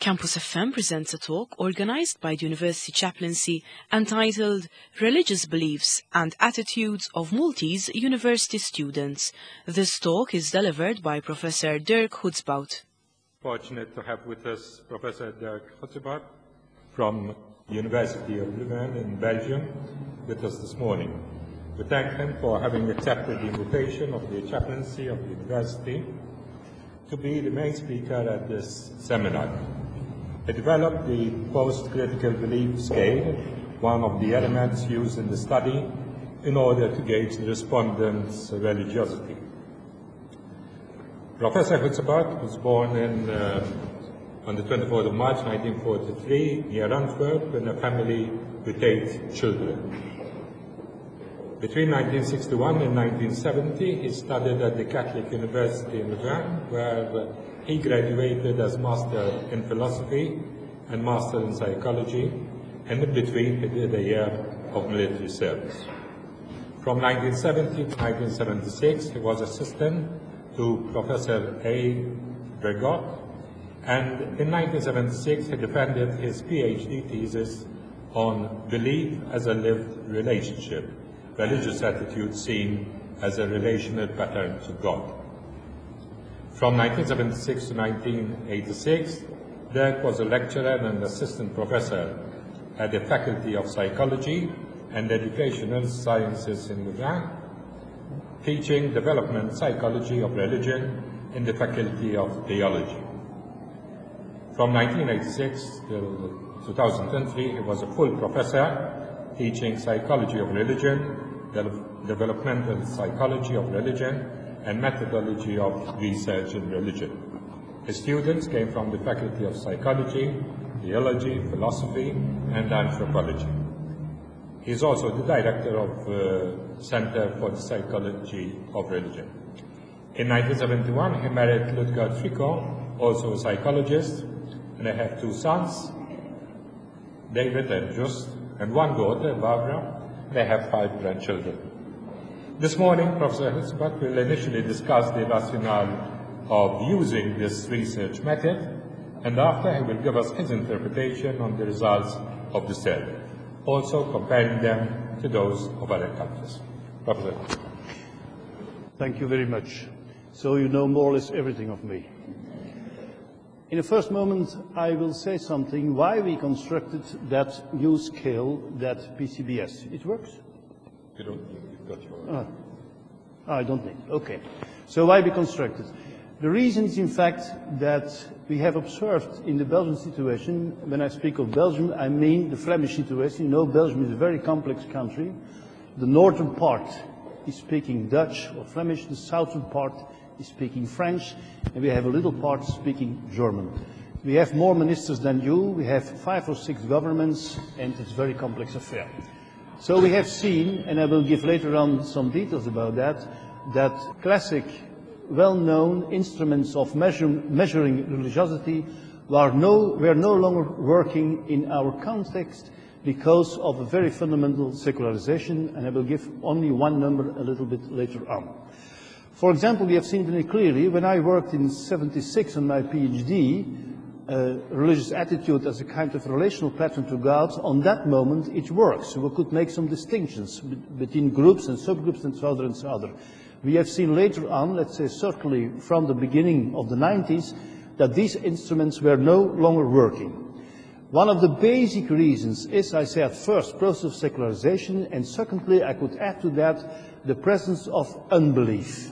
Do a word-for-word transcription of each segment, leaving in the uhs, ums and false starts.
Campus F M presents a talk organized by the University Chaplaincy entitled Religious Beliefs and Attitudes of Maltese University Students. This talk is delivered by Professor Dirk Hutzbout. Fortunate to have with us Professor Dirk Hutzbout from the University of Leuven in Belgium with us this morning. We thank him for having accepted the invitation of the chaplaincy of the university to be the main speaker at this seminar. He developed the post-critical belief scale, one of the elements used in the study in order to gauge the respondents' religiosity. Professor Hutzbout was born in, uh, on the twenty-fourth of March nineteen forty-three near Antwerp in a family with eight children. Between nineteen sixty-one and nineteen seventy, he studied at the Catholic University in Louvain, where uh, he graduated as Master in Philosophy and Master in Psychology, and in between he did a year of military service. From nineteen seventy to nineteen seventy-six, he was assistant to Professor A. Bregot, and in nineteen seventy-six he defended his PhD thesis on belief as a lived relationship, religious attitude seen as a relational pattern to God. From nineteen seventy-six to nineteen eighty-six, Dirk was a lecturer and assistant professor at the Faculty of Psychology and Educational Sciences in Louvain, teaching development psychology of religion in the Faculty of Theology. From nineteen eighty-six till two thousand three, he was a full professor teaching psychology of religion, de developmental psychology of religion, and methodology of research in religion. His students came from the Faculty of Psychology, Theology, Philosophy, and Anthropology. He is also the director of the uh, Center for the Psychology of Religion. In nineteen seventy-one, he married Ludger Tricot, also a psychologist, and they have two sons, David and Just, and one daughter, Barbara. They have five grandchildren. This morning, Professor Hutzbout will initially discuss the rationale of using this research method, and after he will give us his interpretation on the results of the study, also comparing them to those of other countries. Professor. Thank you very much. So you know more or less everything of me. In the first moment, I will say something why we constructed that new scale, that P C B S. It works? You don't need, you've got your... Ah. Ah, I don't need, okay. So why we constructed? The reason is in fact that we have observed in the Belgian situation, when I speak of Belgium, I mean the Flemish situation. You know, Belgium is a very complex country. The northern part is speaking Dutch or Flemish, the southern part is speaking French, and we have a little part speaking German. We have more ministers than you, we have five or six governments, and it's a very complex affair. So we have seen, and I will give later on some details about that, that classic, well-known instruments of measure, measuring religiosity were no, were no longer working in our context because of a very fundamental secularization, and I will give only one number a little bit later on. For example, we have seen very clearly, when I worked in seventy-six on my PhD, uh, religious attitude as a kind of relational pattern to God, on that moment it works. So we could make some distinctions between groups and subgroups and so other and so other. We have seen later on, let's say certainly from the beginning of the nineties, that these instruments were no longer working. One of the basic reasons is, I say at first, process of secularization, and secondly, I could add to that, the presence of unbelief.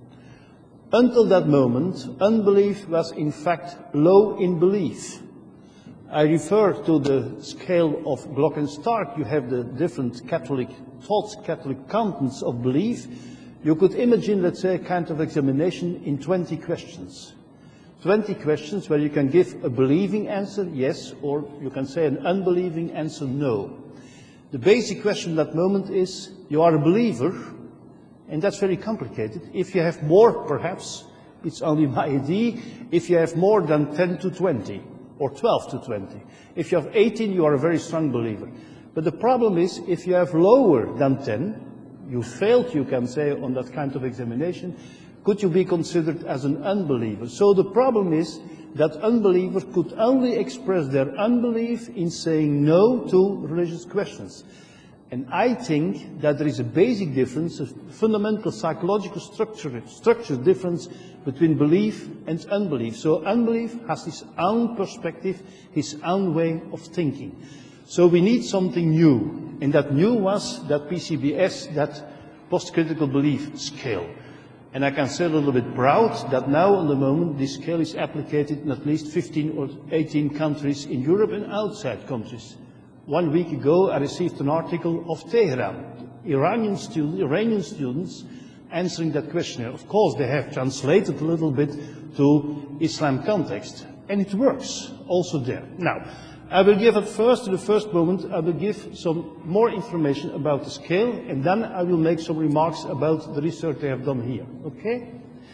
Until that moment, unbelief was in fact low in belief. I refer to the scale of Glockenstark. You have the different Catholic thoughts, Catholic contents of belief. You could imagine, let's say, a kind of examination in twenty questions. twenty questions where you can give a believing answer, yes, or you can say an unbelieving answer, no. The basic question at that moment is, you are a believer, and that's very complicated. If you have more, perhaps, it's only my idea, if you have more than ten to twenty, or twelve to twenty. If you have eighteen, you are a very strong believer. But the problem is, if you have lower than ten, you failed, you can say, on that kind of examination, could you be considered as an unbeliever? So the problem is that unbelievers could only express their unbelief in saying no to religious questions. And I think that there is a basic difference, a fundamental psychological structure, structure difference between belief and unbelief. So unbelief has his own perspective, his own way of thinking. So we need something new. And that new was that P C B S, that post-critical belief scale. And I can say a little bit proud that now, at the moment, this scale is applied in at least fifteen or eighteen countries in Europe and outside countries. One week ago, I received an article of Tehran, Iranian students, Iranian students answering that questionnaire. Of course, they have translated a little bit to Islam context, and it works also there. Now, I will give at first, to the first moment, I will give some more information about the scale, and then I will make some remarks about the research they have done here. Okay?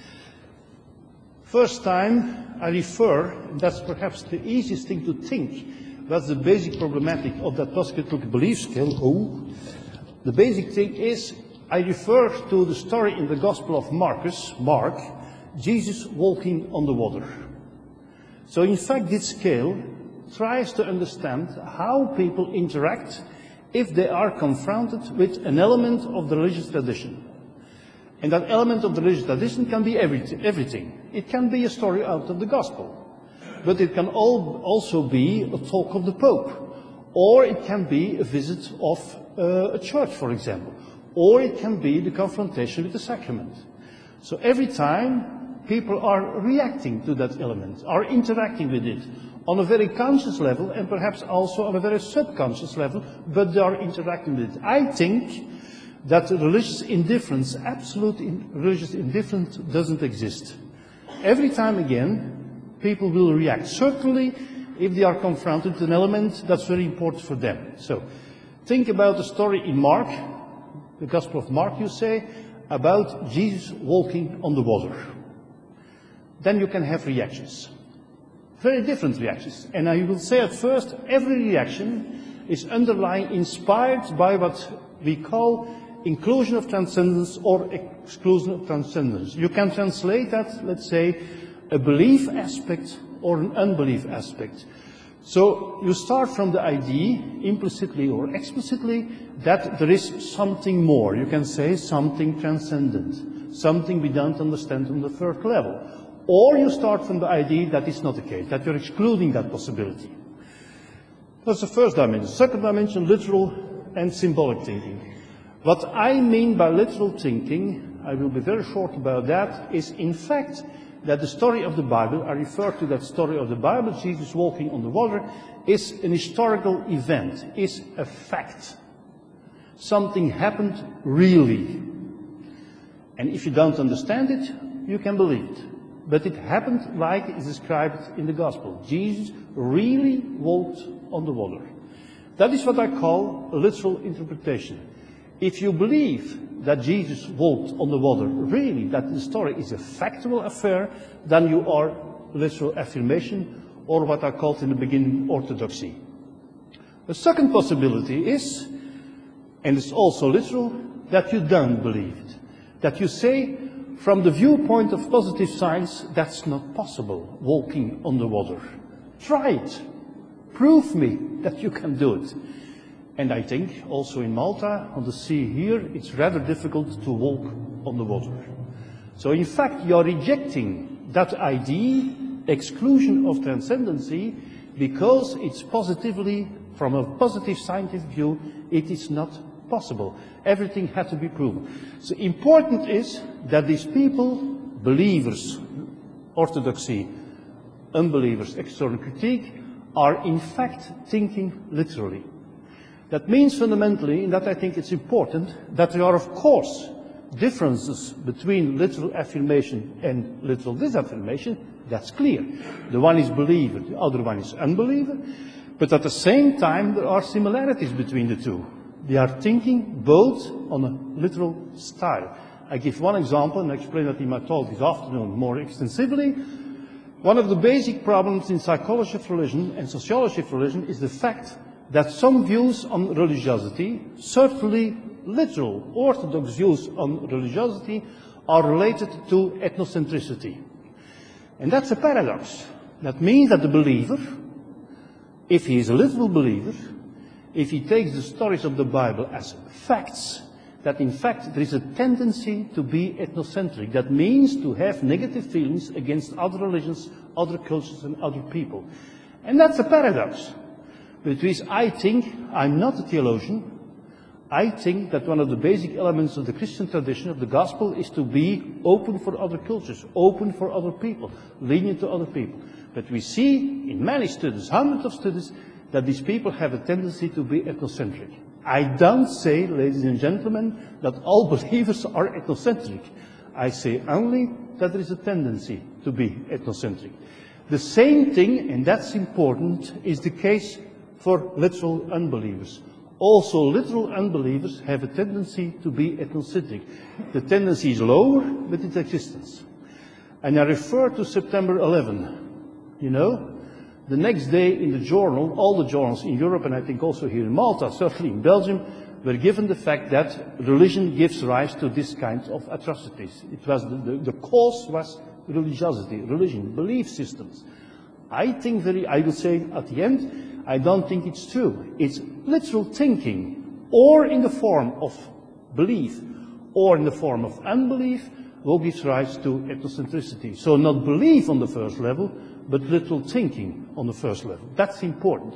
First time I refer, and that's perhaps the easiest thing to think, that's the basic problematic of that post-critical belief scale. Oh, the basic thing is, I refer to the story in the Gospel of Marcus, Mark, Jesus walking on the water. So in fact, this scale tries to understand how people interact if they are confronted with an element of the religious tradition. And that element of the religious tradition can be everything. It can be a story out of the Gospel. But it can also be a talk of the Pope, or it can be a visit of uh, a church, for example, or it can be the confrontation with the sacrament. So every time people are reacting to that element, are interacting with it on a very conscious level and perhaps also on a very subconscious level, but they are interacting with it. I think that religious indifference, absolute in religious indifference, doesn't exist. Every time again, people will react, certainly if they are confronted with an element that's very important for them. So, think about the story in Mark, the Gospel of Mark, you say, about Jesus walking on the water. Then you can have reactions. Very different reactions. And I will say at first, every reaction is underlying, inspired by what we call inclusion of transcendence or exclusion of transcendence. You can translate that, let's say, a belief aspect or an unbelief aspect. So you start from the idea, implicitly or explicitly, that there is something more. You can say something transcendent, something we don't understand on the third level. Or you start from the idea that it's not the case, that you're excluding that possibility. That's the first dimension. Second dimension, literal and symbolic thinking. What I mean by literal thinking, I will be very short about that, is in fact that the story of the Bible, I refer to that story of the Bible, Jesus walking on the water, is an historical event, is a fact. Something happened really. And if you don't understand it, you can believe it. But it happened like it is described in the Gospel. Jesus really walked on the water. That is what I call a literal interpretation. If you believe that Jesus walked on the water, really, that the story is a factual affair, then you are literal affirmation, or what I called in the beginning orthodoxy. The second possibility is, and it's also literal, that you don't believe it. That you say, from the viewpoint of positive science, that's not possible, walking on the water. Try it. Prove me that you can do it. And I think also in Malta, on the sea here, it's rather difficult to walk on the water. So in fact, you're rejecting that idea, exclusion of transcendency, because it's positively, from a positive scientific view, it is not possible. Everything had to be proven. So important is that these people, believers, orthodoxy, unbelievers, external critique, are in fact thinking literally. That means fundamentally, and that I think it's important, that there are of course differences between literal affirmation and literal disaffirmation. That's clear. The one is believer, the other one is unbeliever. But at the same time, there are similarities between the two. They are thinking both on a literal style. I give one example, and I explain that in my talk this afternoon more extensively. One of the basic problems in psychology of religion and sociology of religion is the fact that some views on religiosity, certainly literal, orthodox views on religiosity, are related to ethnocentricity. And that's a paradox. That means that the believer, if he is a literal believer, if he takes the stories of the Bible as facts, that in fact there is a tendency to be ethnocentric. That means to have negative feelings against other religions, other cultures and other people. And that's a paradox. Which is, I think, I'm not a theologian, I think that one of the basic elements of the Christian tradition, of the gospel, is to be open for other cultures, open for other people, lenient to other people. But we see in many studies, hundreds of studies, that these people have a tendency to be ethnocentric. I don't say, ladies and gentlemen, that all believers are ethnocentric. I say only that there is a tendency to be ethnocentric. The same thing, and that's important, is the case for literal unbelievers. Also, literal unbelievers have a tendency to be ethnocentric. The tendency is lower, but its existence. And I refer to September eleventh. You know, the next day in the journal, all the journals in Europe, and I think also here in Malta, certainly in Belgium, were given the fact that religion gives rise to this kind of atrocities. It was the, the, the cause was religiosity, religion, belief systems. I think very, I will say at the end, I don't think it's true. It's literal thinking, or in the form of belief, or in the form of unbelief, will give rise to ethnocentricity. So not belief on the first level, but literal thinking on the first level. That's important.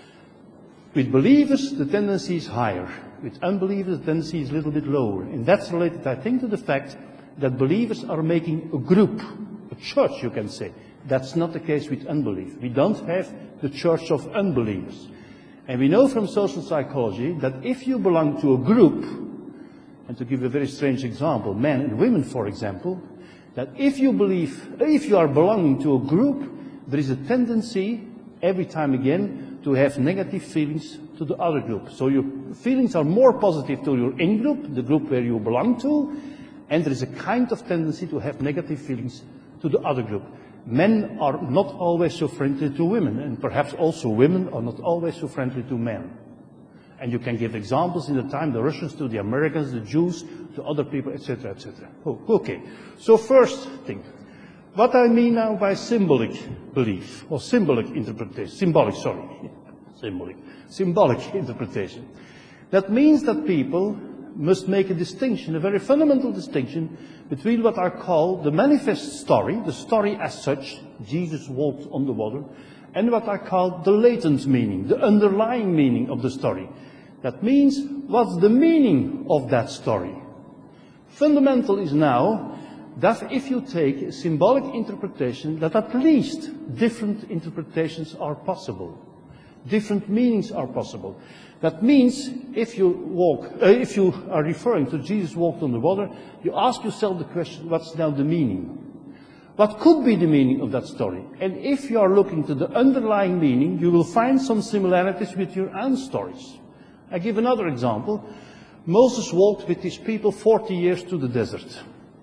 With believers, the tendency is higher. With unbelievers, the tendency is a little bit lower. And that's related, I think, to the fact that believers are making a group, a church, you can say. That's not the case with unbelief. We don't have the church of unbelievers. And we know from social psychology that if you belong to a group, and to give a very strange example, men and women, for example, that if you believe, if you are belonging to a group, there is a tendency, every time again, to have negative feelings to the other group. So your feelings are more positive to your in-group, the group where you belong to, and there is a kind of tendency to have negative feelings to the other group. Men are not always so friendly to women, and perhaps also women are not always so friendly to men. And you can give examples in the time, the Russians to the Americans, the Jews to other people, et cetera, et cetera. Oh, okay. So first thing, what I mean now by symbolic belief, or symbolic interpretation, symbolic, sorry, symbolic, symbolic interpretation. That means that people must make a distinction, a very fundamental distinction, between what I call the manifest story, the story as such, Jesus walked on the water, and what I call the latent meaning, the underlying meaning of the story. That means, what's the meaning of that story? Fundamental is now that if you take a symbolic interpretation, that at least different interpretations are possible. Different meanings are possible. That means, if you walk, uh, if you are referring to Jesus walked on the water, you ask yourself the question, what's now the meaning? What could be the meaning of that story? And if you are looking to the underlying meaning, you will find some similarities with your own stories. I give another example. Moses walked with his people forty years to the desert.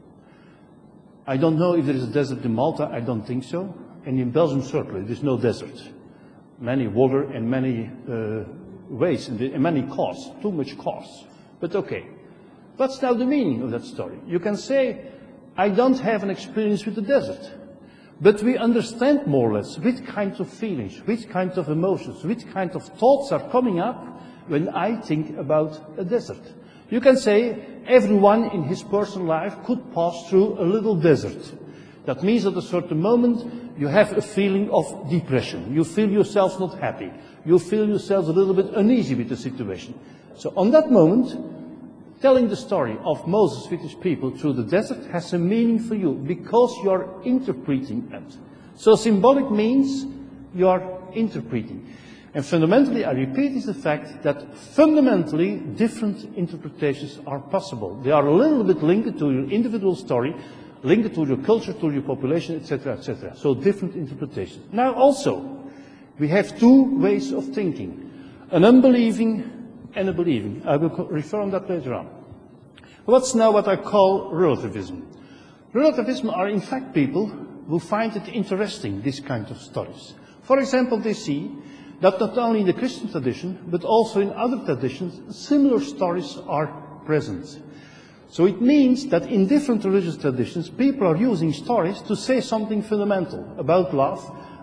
I don't know if there is a desert in Malta, I don't think so. And in Belgium, certainly, there is no desert. Many water and many uh, ways and, and many costs, too much costs. But okay, what's now the meaning of that story? You can say, I don't have an experience with the desert, but we understand more or less which kinds of feelings, which kinds of emotions, which kinds of thoughts are coming up when I think about a desert. You can say everyone in his personal life could pass through a little desert. That means at a certain moment you have a feeling of depression. You feel yourself not happy. You feel yourself a little bit uneasy with the situation. So on that moment, telling the story of Moses with his people through the desert has a meaning for you because you are interpreting it. So symbolic means you are interpreting. And fundamentally, I repeat, is the fact that fundamentally different interpretations are possible. They are a little bit linked to your individual story, linked to your culture, to your population, et cetera, et cetera. So different interpretations. Now also, we have two ways of thinking. An unbelieving and a believing. I will refer on that later on. What's now what I call relativism? Relativism are in fact people who find it interesting, these kinds of stories. For example, they see that not only in the Christian tradition, but also in other traditions, similar stories are present. So it means that in different religious traditions, people are using stories to say something fundamental about love,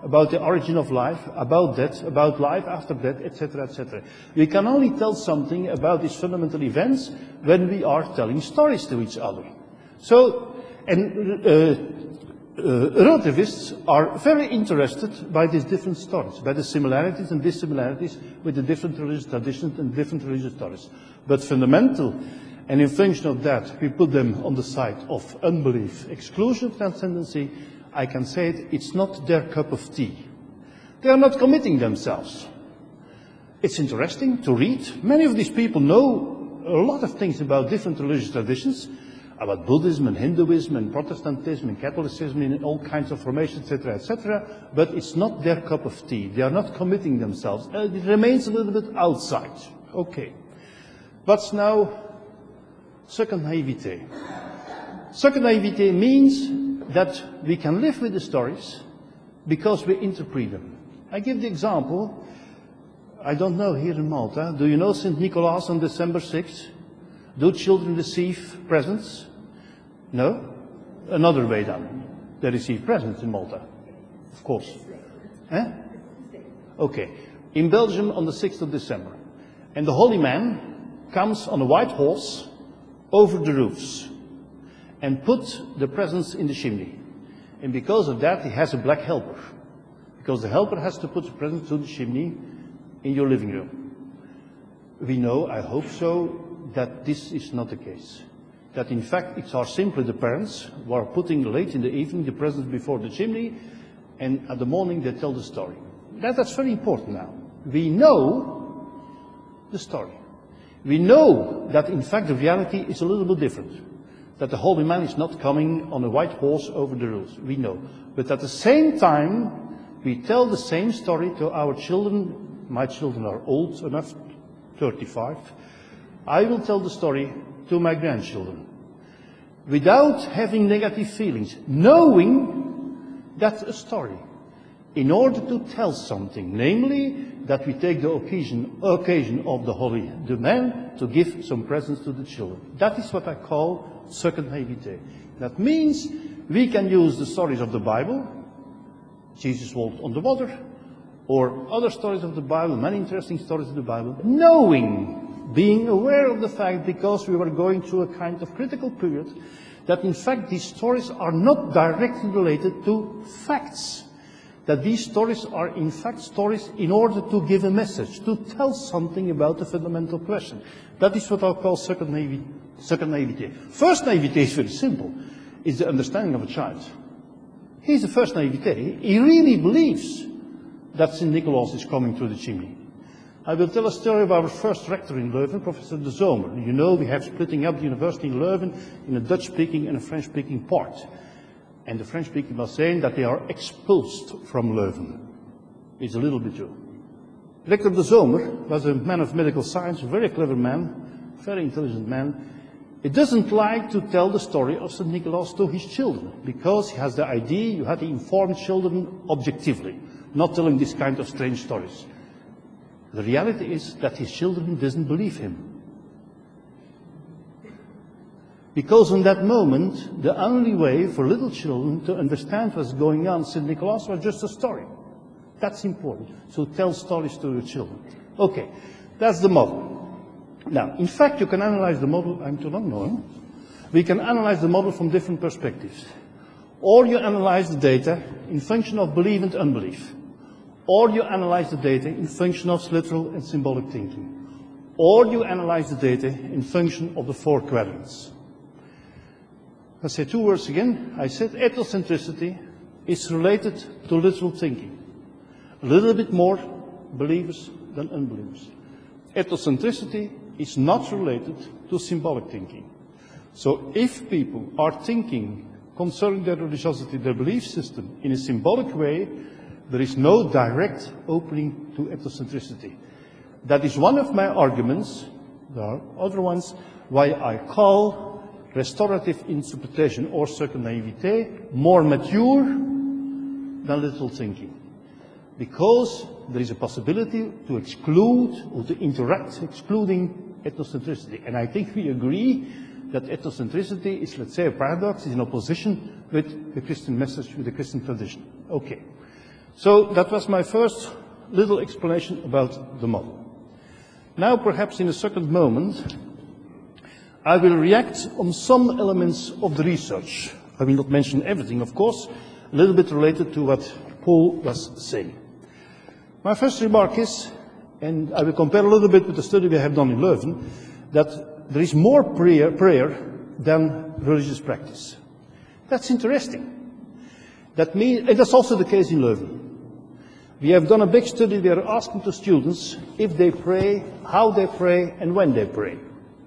about the origin of life, about death, about life after death, et cetera, et cetera. We can only tell something about these fundamental events when we are telling stories to each other. So, and uh, uh, relativists are very interested by these different stories, by the similarities and dissimilarities with the different religious traditions and different religious stories. But fundamental, and in function of that, we put them on the side of unbelief, exclusion, transcendency. I can say it, it's not their cup of tea. They are not committing themselves. It's interesting to read. Many of these people know a lot of things about different religious traditions, about Buddhism and Hinduism and Protestantism and Catholicism and all kinds of formations, et cetera, et cetera. But it's not their cup of tea. They are not committing themselves. Uh, it remains a little bit outside. Okay. What's now second naivete? Second naivete means that we can live with the stories because we interpret them. I give the example. I don't know here in Malta. Do you know Saint Nicholas on December sixth? Do children receive presents? No? Another way then. They receive presents in Malta. Of course. Eh? Okay. In Belgium on the sixth of December. And the Holy Man comes on a white horse over the roofs and puts the presents in the chimney. And because of that, he has a black helper. Because the helper has to put the presents to the chimney in your living room. We know, I hope so, that this is not the case. That in fact it are simply the parents who are putting late in the evening the presents before the chimney, and at the morning they tell the story. That, that's very important now. We know the story. We know that in fact the reality is a little bit different. That the Holy Man is not coming on a white horse over the roofs. We know. But at the same time, we tell the same story to our children. My children are old enough, thirty-five. I will tell the story to my grandchildren without having negative feelings, knowing that's a story. In order to tell something, namely that we take the occasion, occasion of the Holy Man to give some presents to the children. That is what I call second naivete. That means we can use the stories of the Bible, Jesus walked on the water, or other stories of the Bible, many interesting stories of the Bible, knowing, being aware of the fact, because we were going through a kind of critical period, that in fact these stories are not directly related to facts. That these stories are in fact stories in order to give a message, to tell something about a fundamental question. That is what I'll call second naivete. Second naivete. First naivete is very simple. It's the understanding of a child. He's the first naivete. He really believes that Saint Nicholas is coming through the chimney. I will tell a story of our first rector in Leuven, Professor de Zomer. You know, we have splitting up the university in Leuven in a Dutch-speaking and a French-speaking part. And the French-speaking was saying that they are expulsed from Leuven. It's a little bit true. Rector de Zomer was a man of medical science, a very clever man, very intelligent man. He doesn't like to tell the story of Saint Nicholas to his children, because he has the idea you have to inform children objectively, not telling this kind of strange stories. The reality is that his children doesn't believe him. Because in that moment, the only way for little children to understand what's going on, Saint Nicholas was just a story. That's important. So tell stories to your children. Okay, that's the model. Now, in fact, you can analyze the model. I'm too long, no? We can analyze the model from different perspectives. Or you analyze the data in function of belief and unbelief. Or you analyze the data in function of literal and symbolic thinking. Or you analyze the data in function of the four quadrants. I'll say two words again. I said ethnocentricity is related to literal thinking. A little bit more believers than unbelievers. Ethnocentricity is not related to symbolic thinking. So if people are thinking concerning their religiosity, their belief system, in a symbolic way, there is no direct opening to ethnocentricity. That is one of my arguments, there are other ones, why I call restorative interpretation or second naivete more mature than literal thinking. Because there is a possibility to exclude or to interact excluding ethnocentricity. And I think we agree that ethnocentricity is, let's say, a paradox, is in opposition with the Christian message, with the Christian tradition. Okay. So that was my first little explanation about the model. Now, perhaps in a second moment, I will react on some elements of the research. I will not mention everything, of course, a little bit related to what Paul was saying. My first remark is, and I will compare a little bit with the study we have done in Leuven, that there is more prayer, prayer than religious practice. That's interesting. That means, and that's also the case in Leuven. We have done a big study. We are asking the students if they pray, how they pray, and when they pray.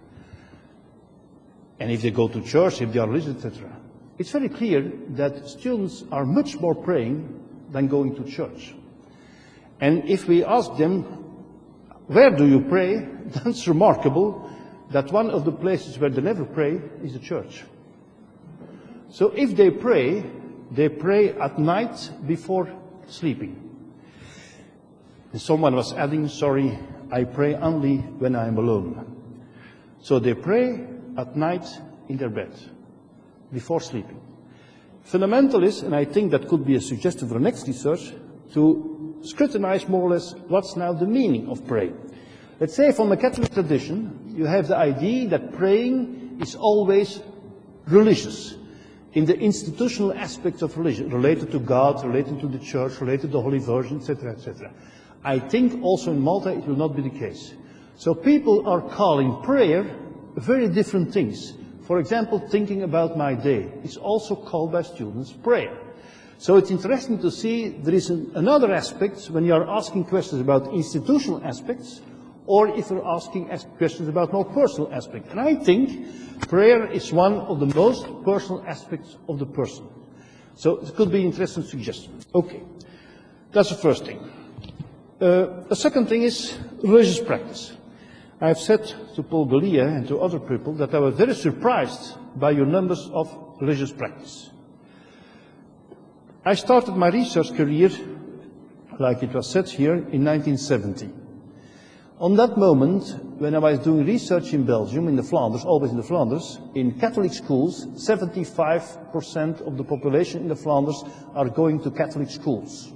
And if they go to church, if they are religious, et cetera. It's very clear that students are much more praying than going to church. And if we ask them, where do you pray? That's remarkable that one of the places where they never pray is the church. So if they pray, they pray at night before sleeping. And someone was adding, sorry, I pray only when I am alone. So they pray at night in their bed, before sleeping. Fundamentalists, and I think that could be a suggestion for the next research, to scrutinize more or less what's now the meaning of praying. Let's say from the Catholic tradition, you have the idea that praying is always religious, in the institutional aspects of religion, related to God, related to the church, related to the Holy Virgin, et cetera, et cetera. I think also in Malta it will not be the case. So people are calling prayer very different things. For example, thinking about my day is also called by students prayer. So it's interesting to see there is an, another aspect when you are asking questions about institutional aspects, or if you're asking questions about more personal aspects. And I think prayer is one of the most personal aspects of the person. So it could be an interesting suggestion. Okay, that's the first thing. Uh, the second thing is religious practice. I've said to Paul Galia and to other people that I was very surprised by your numbers of religious practice. I started my research career, like it was said here, in nineteen seventy. On that moment, when I was doing research in Belgium, in the Flanders, always in the Flanders, in Catholic schools, seventy-five percent of the population in the Flanders are going to Catholic schools.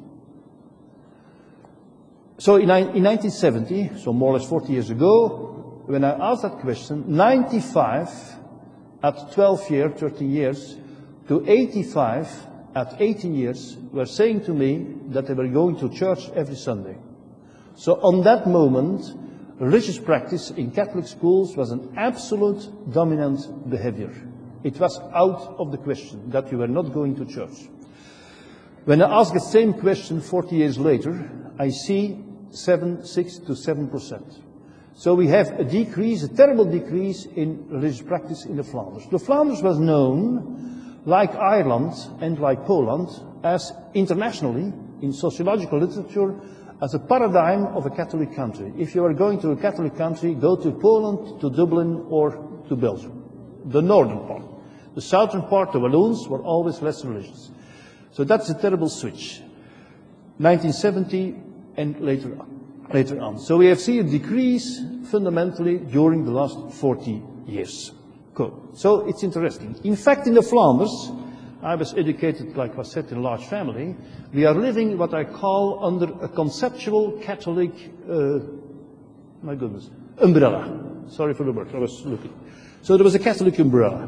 So in, in nineteen seventy, so more or less forty years ago, when I asked that question, ninety-five at twelve years, thirteen years, to eighty-five at eighteen years were saying to me that they were going to church every Sunday. So on that moment, religious practice in Catholic schools was an absolute dominant behavior. It was out of the question that you were not going to church. When I ask the same question forty years later, I see seven, six to seven percent. So we have a decrease, a terrible decrease in religious practice in the Flanders. The Flanders was known, like Ireland and like Poland, as internationally, in sociological literature, as a paradigm of a Catholic country. If you are going to a Catholic country, go to Poland, to Dublin, or to Belgium. The northern part. The southern part, the Walloons, were always less religious. So that's a terrible switch. nineteen seventy and later on. Later on. So we have seen a decrease fundamentally during the last forty years. Cool. So it's interesting. In fact, in the Flanders, I was educated, like was said, in a large family. We are living what I call under a conceptual Catholic, uh, my goodness, umbrella. Sorry for the word, I was looking. So there was a Catholic umbrella.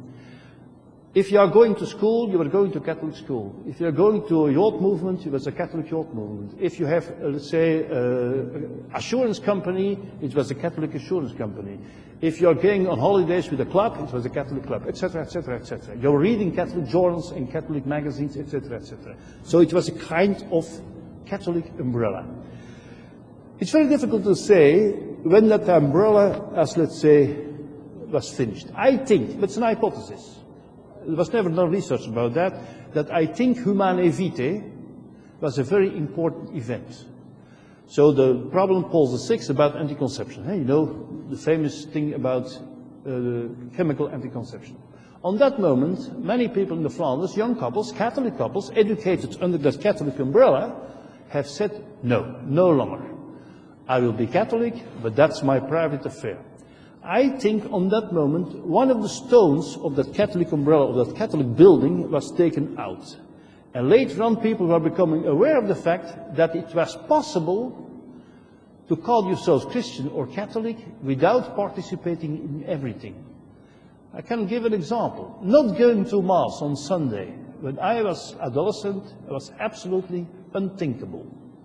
If you are going to school, you are going to Catholic school. If you are going to a youth movement, it was a Catholic youth movement. If you have, uh, let's say, an uh, assurance company, it was a Catholic assurance company. If you are going on holidays with a club, it was a Catholic club, et cetera, et cetera, et cetera. You're reading Catholic journals and Catholic magazines, et cetera, et cetera. So it was a kind of Catholic umbrella. It's very difficult to say when that umbrella, as let's say, was finished. I think, but it's an hypothesis. There was never done research about that, that I think Humanae Vitae was a very important event. So the problem Paul the Sixth about anti-conception, hey, you know, the famous thing about uh, chemical anti-conception. On that moment, many people in the Flanders, young couples, Catholic couples, educated under that Catholic umbrella, have said, no, no longer. I will be Catholic, but that's my private affair. I think on that moment, one of the stones of that Catholic umbrella, of that Catholic building, was taken out. And later on, people were becoming aware of the fact that it was possible to call yourselves Christian or Catholic without participating in everything. I can give an example. Not going to Mass on Sunday. When I was adolescent, it was absolutely unthinkable.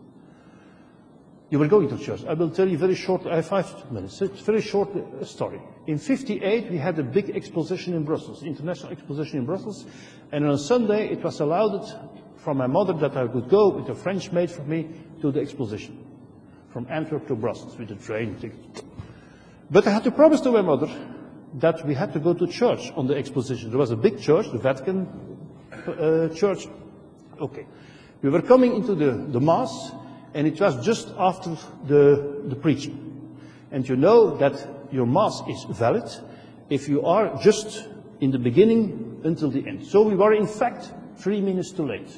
You were going to church. I will tell you very short, I have five minutes, it's a very short story. In fifty-eight, we had a big exposition in Brussels, international exposition in Brussels, and on a Sunday, it was allowed from my mother that I could go with a French maid for me to the exposition, from Antwerp to Brussels with a train ticket. But I had to promise to my mother that we had to go to church on the exposition. There was a big church, the Vatican uh, church. Okay. We were coming into the, the Mass, and it was just after the, the preaching. And you know that your Mass is valid if you are just in the beginning until the end. So we were, in fact, three minutes too late.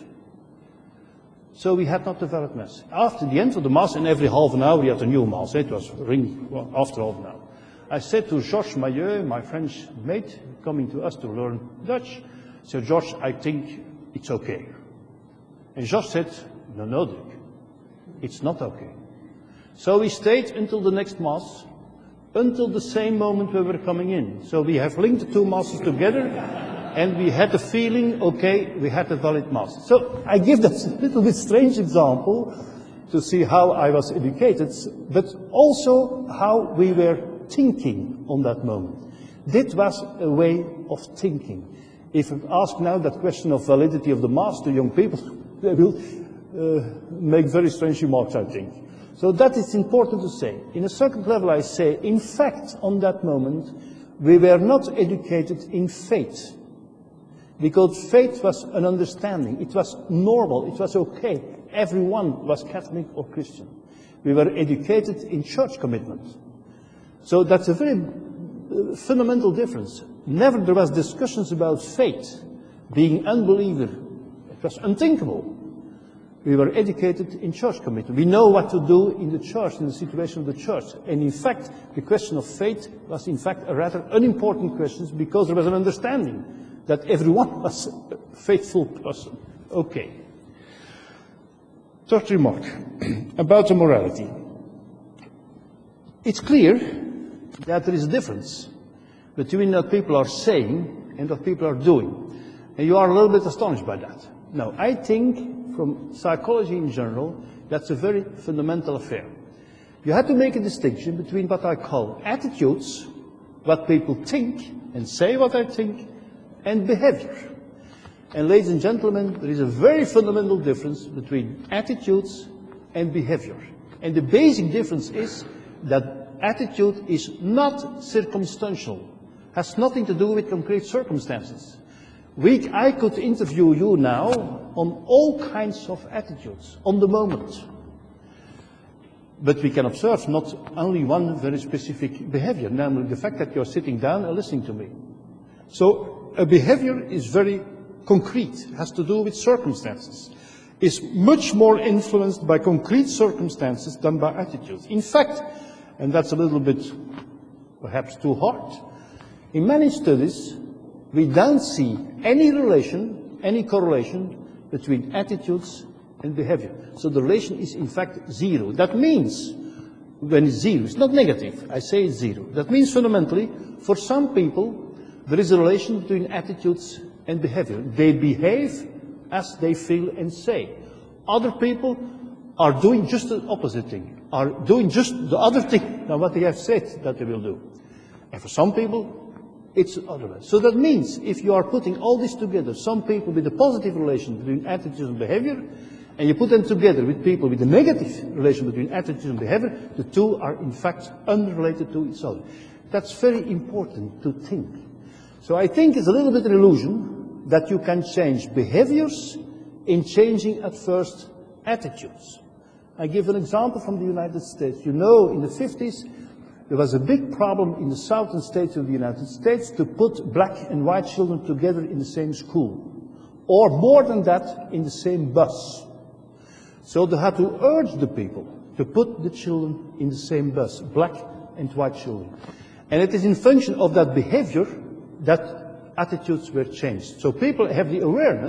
So we had not the valid Mass. After the end of the Mass, and every half an hour we had a new Mass. It was ring well, after half an hour. I said to Georges Mailleux, my French mate, coming to us to learn Dutch, I said, Georges, I think it's okay. And Georges said, no, no, Dick, it's not okay. So we stayed until the next Mass, until the same moment we were coming in. So we have linked the two Masses together, and we had the feeling, okay, we had a valid Mass. So I give that a little bit strange example to see how I was educated, but also how we were thinking on that moment. This was a way of thinking. If I ask now that question of validity of the Mass to young people, they will uh, make very strange remarks, I think. So that is important to say. In a second level, I say, in fact, on that moment, we were not educated in faith. Because faith was an understanding. It was normal. It was okay. Everyone was Catholic or Christian. We were educated in church commitment. So that's a very uh, fundamental difference. Never there was discussions about faith, being unbeliever. It was unthinkable. We were educated in church commitment. We know what to do in the church, in the situation of the church. And in fact, the question of faith was in fact a rather unimportant question because there was an understanding that everyone was a faithful person. Okay. Third remark about the morality. It's clear that there is a difference between what people are saying and what people are doing. And you are a little bit astonished by that. Now, I think from psychology in general, that's a very fundamental affair. You have to make a distinction between what I call attitudes, what people think and say what I think, and behavior. And ladies and gentlemen, there is a very fundamental difference between attitudes and behavior. And the basic difference is that attitude is not circumstantial, has nothing to do with concrete circumstances. We, I could interview you now on all kinds of attitudes, on the moment. But we can observe not only one very specific behavior, namely the fact that you're sitting down and listening to me. So a behavior is very concrete, has to do with circumstances, is much more influenced by concrete circumstances than by attitudes. In fact, and that's a little bit perhaps too hard, in many studies we don't see any relation, any correlation between attitudes and behavior. So the relation is in fact zero. That means, when it's zero, it's not negative, I say it's zero. That means fundamentally, for some people, there is a relation between attitudes and behavior. They behave as they feel and say. Other people are doing just the opposite thing, are doing just the other thing than what they have said that they will do. And for some people, it's otherwise. So that means if you are putting all this together, some people with a positive relation between attitudes and behavior, and you put them together with people with a negative relation between attitudes and behavior, the two are in fact unrelated to each other. That's very important to think. So I think it's a little bit an illusion that you can change behaviors in changing at first attitudes. I give an example from the United States. You know, in the fifties, there was a big problem in the southern states of the United States to put black and white children together in the same school. Or more than that, in the same bus. So they had to urge the people to put the children in the same bus, black and white children. And it is in function of that behavior that attitudes were changed. So people have the awareness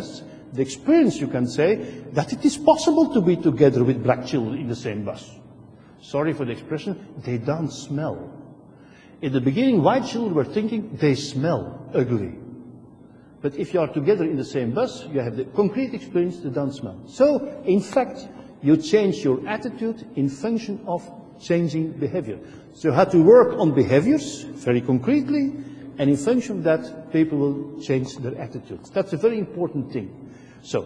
the experience, you can say, that it is possible to be together with black children in the same bus. Sorry for the expression, they don't smell. In the beginning, white children were thinking, they smell ugly. But if you are together in the same bus, you have the concrete experience, they don't smell. So, in fact, you change your attitude in function of changing behavior. So you have to work on behaviors, very concretely, and in function of that, people will change their attitudes. That's a very important thing. So,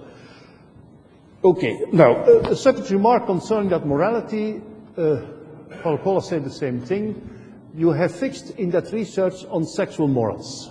okay, now, uh, a second remark concerning that morality, uh, Paul Kohler said the same thing. You have fixed in that research on sexual morals.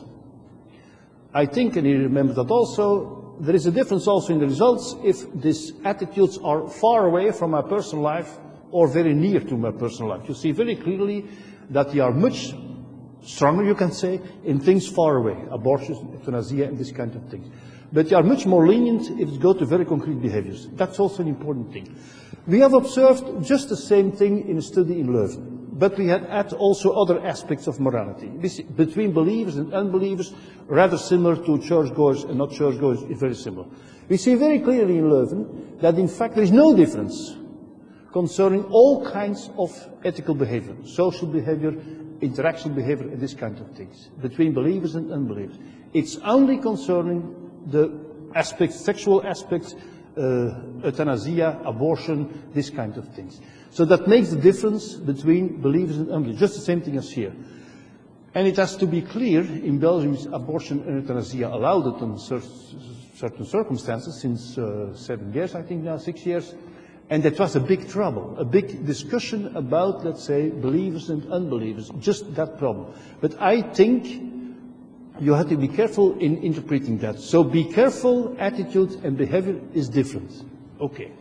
I think, and you remember that also, there is a difference also in the results if these attitudes are far away from my personal life or very near to my personal life. You see very clearly that they are much stronger, you can say, in things far away, abortion, euthanasia, and this kind of things. But they are much more lenient if it goes to very concrete behaviors. That's also an important thing. We have observed just the same thing in a study in Leuven, but we had add also other aspects of morality. This, between believers and unbelievers, rather similar to churchgoers and not churchgoers, is very similar. We see very clearly in Leuven that in fact there is no difference concerning all kinds of ethical behavior, social behavior, interaction behavior, and this kind of things, between believers and unbelievers. It's only concerning the aspects, sexual aspects, uh, euthanasia, abortion, this kind of things. So that makes the difference between believers and unbelievers, just the same thing as here. And it has to be clear, in Belgium is abortion and euthanasia allowed under certain circumstances, since uh, seven years, I think now, six years. And that was a big trouble, a big discussion about, let's say, believers and unbelievers, just that problem. But I think you have to be careful in interpreting that. So be careful, attitude and behavior is different. Okay.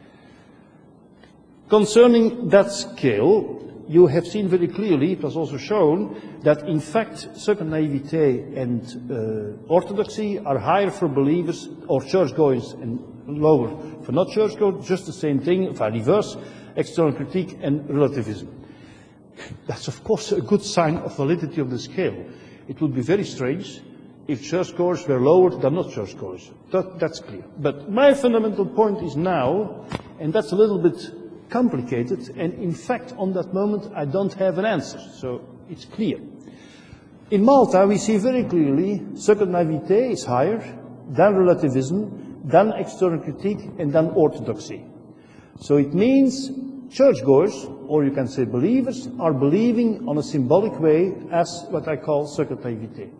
Concerning that scale, you have seen very clearly, it was also shown, that in fact certain naivete and uh, orthodoxy are higher for believers or churchgoers and lower for not churchgoers, just the same thing, for reverse, external critique and relativism. That's of course a good sign of validity of the scale. It would be very strange if churchgoers were lower than not churchgoers. That, that's clear. But my fundamental point is now, and that's a little bit complicated, and in fact on that moment I don't have an answer, so it's clear. In Malta we see very clearly second naivete is higher than relativism, than external critique, and then orthodoxy. So it means churchgoers, or you can say believers, are believing on a symbolic way as what I call second naivete.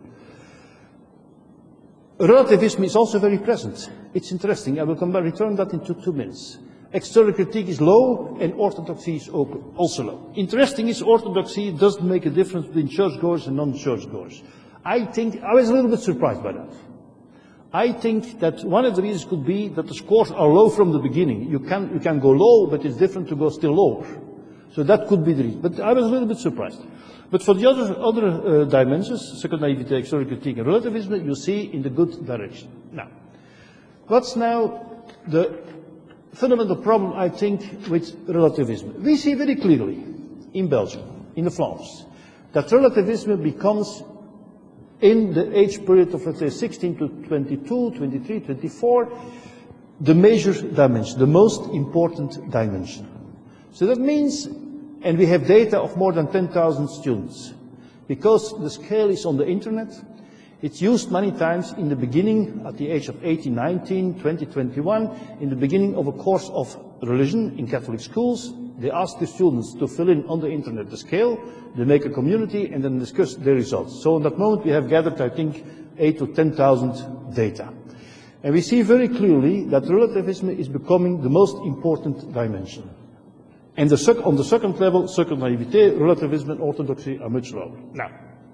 Relativism is also very present. It's interesting. I will come back, return that in two, two minutes. External critique is low, and orthodoxy is also low. Interesting is orthodoxy doesn't make a difference between churchgoers and non-churchgoers. I think, I was a little bit surprised by that. I think that one of the reasons could be that the scores are low from the beginning. You can, you can go low, but it's different to go still lower. So that could be the reason. But I was a little bit surprised. But for the other, other uh, dimensions, second naivete, external critique, and relativism, you see in the good direction. Now, what's now the fundamental problem, I think, with relativism? We see very clearly in Belgium, in the Flanders, that relativism becomes, in the age period of, let's say, sixteen to twenty-two, twenty-three, twenty-four, the major dimension, the most important dimension. So that means, and we have data of more than ten thousand students, because the scale is on the internet, it's used many times in the beginning, at the age of eighteen, nineteen, twenty, twenty-one, in the beginning of a course of religion in Catholic schools. They ask the students to fill in on the internet the scale, they make a community, and then discuss their results. So at that moment we have gathered, I think, eight to ten thousand data. And we see very clearly that relativism is becoming the most important dimension. And the sec on the second level, second naivete, relativism and orthodoxy are much lower. Now,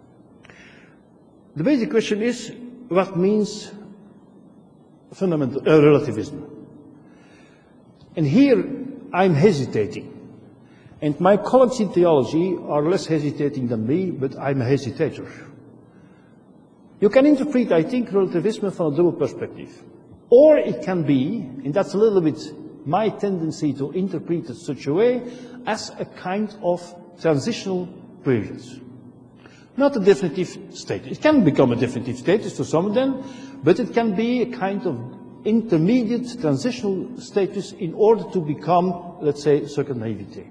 the basic question is, what means fundamental uh, relativism? And here I'm hesitating. And my colleagues in theology are less hesitating than me, but I'm a hesitator. You can interpret, I think, relativism from a double perspective. Or it can be, and that's a little bit my tendency to interpret it such a way, as a kind of transitional period. Not a definitive status. It can become a definitive status for some of them, but it can be a kind of intermediate transitional status in order to become, let's say, circuit naivete.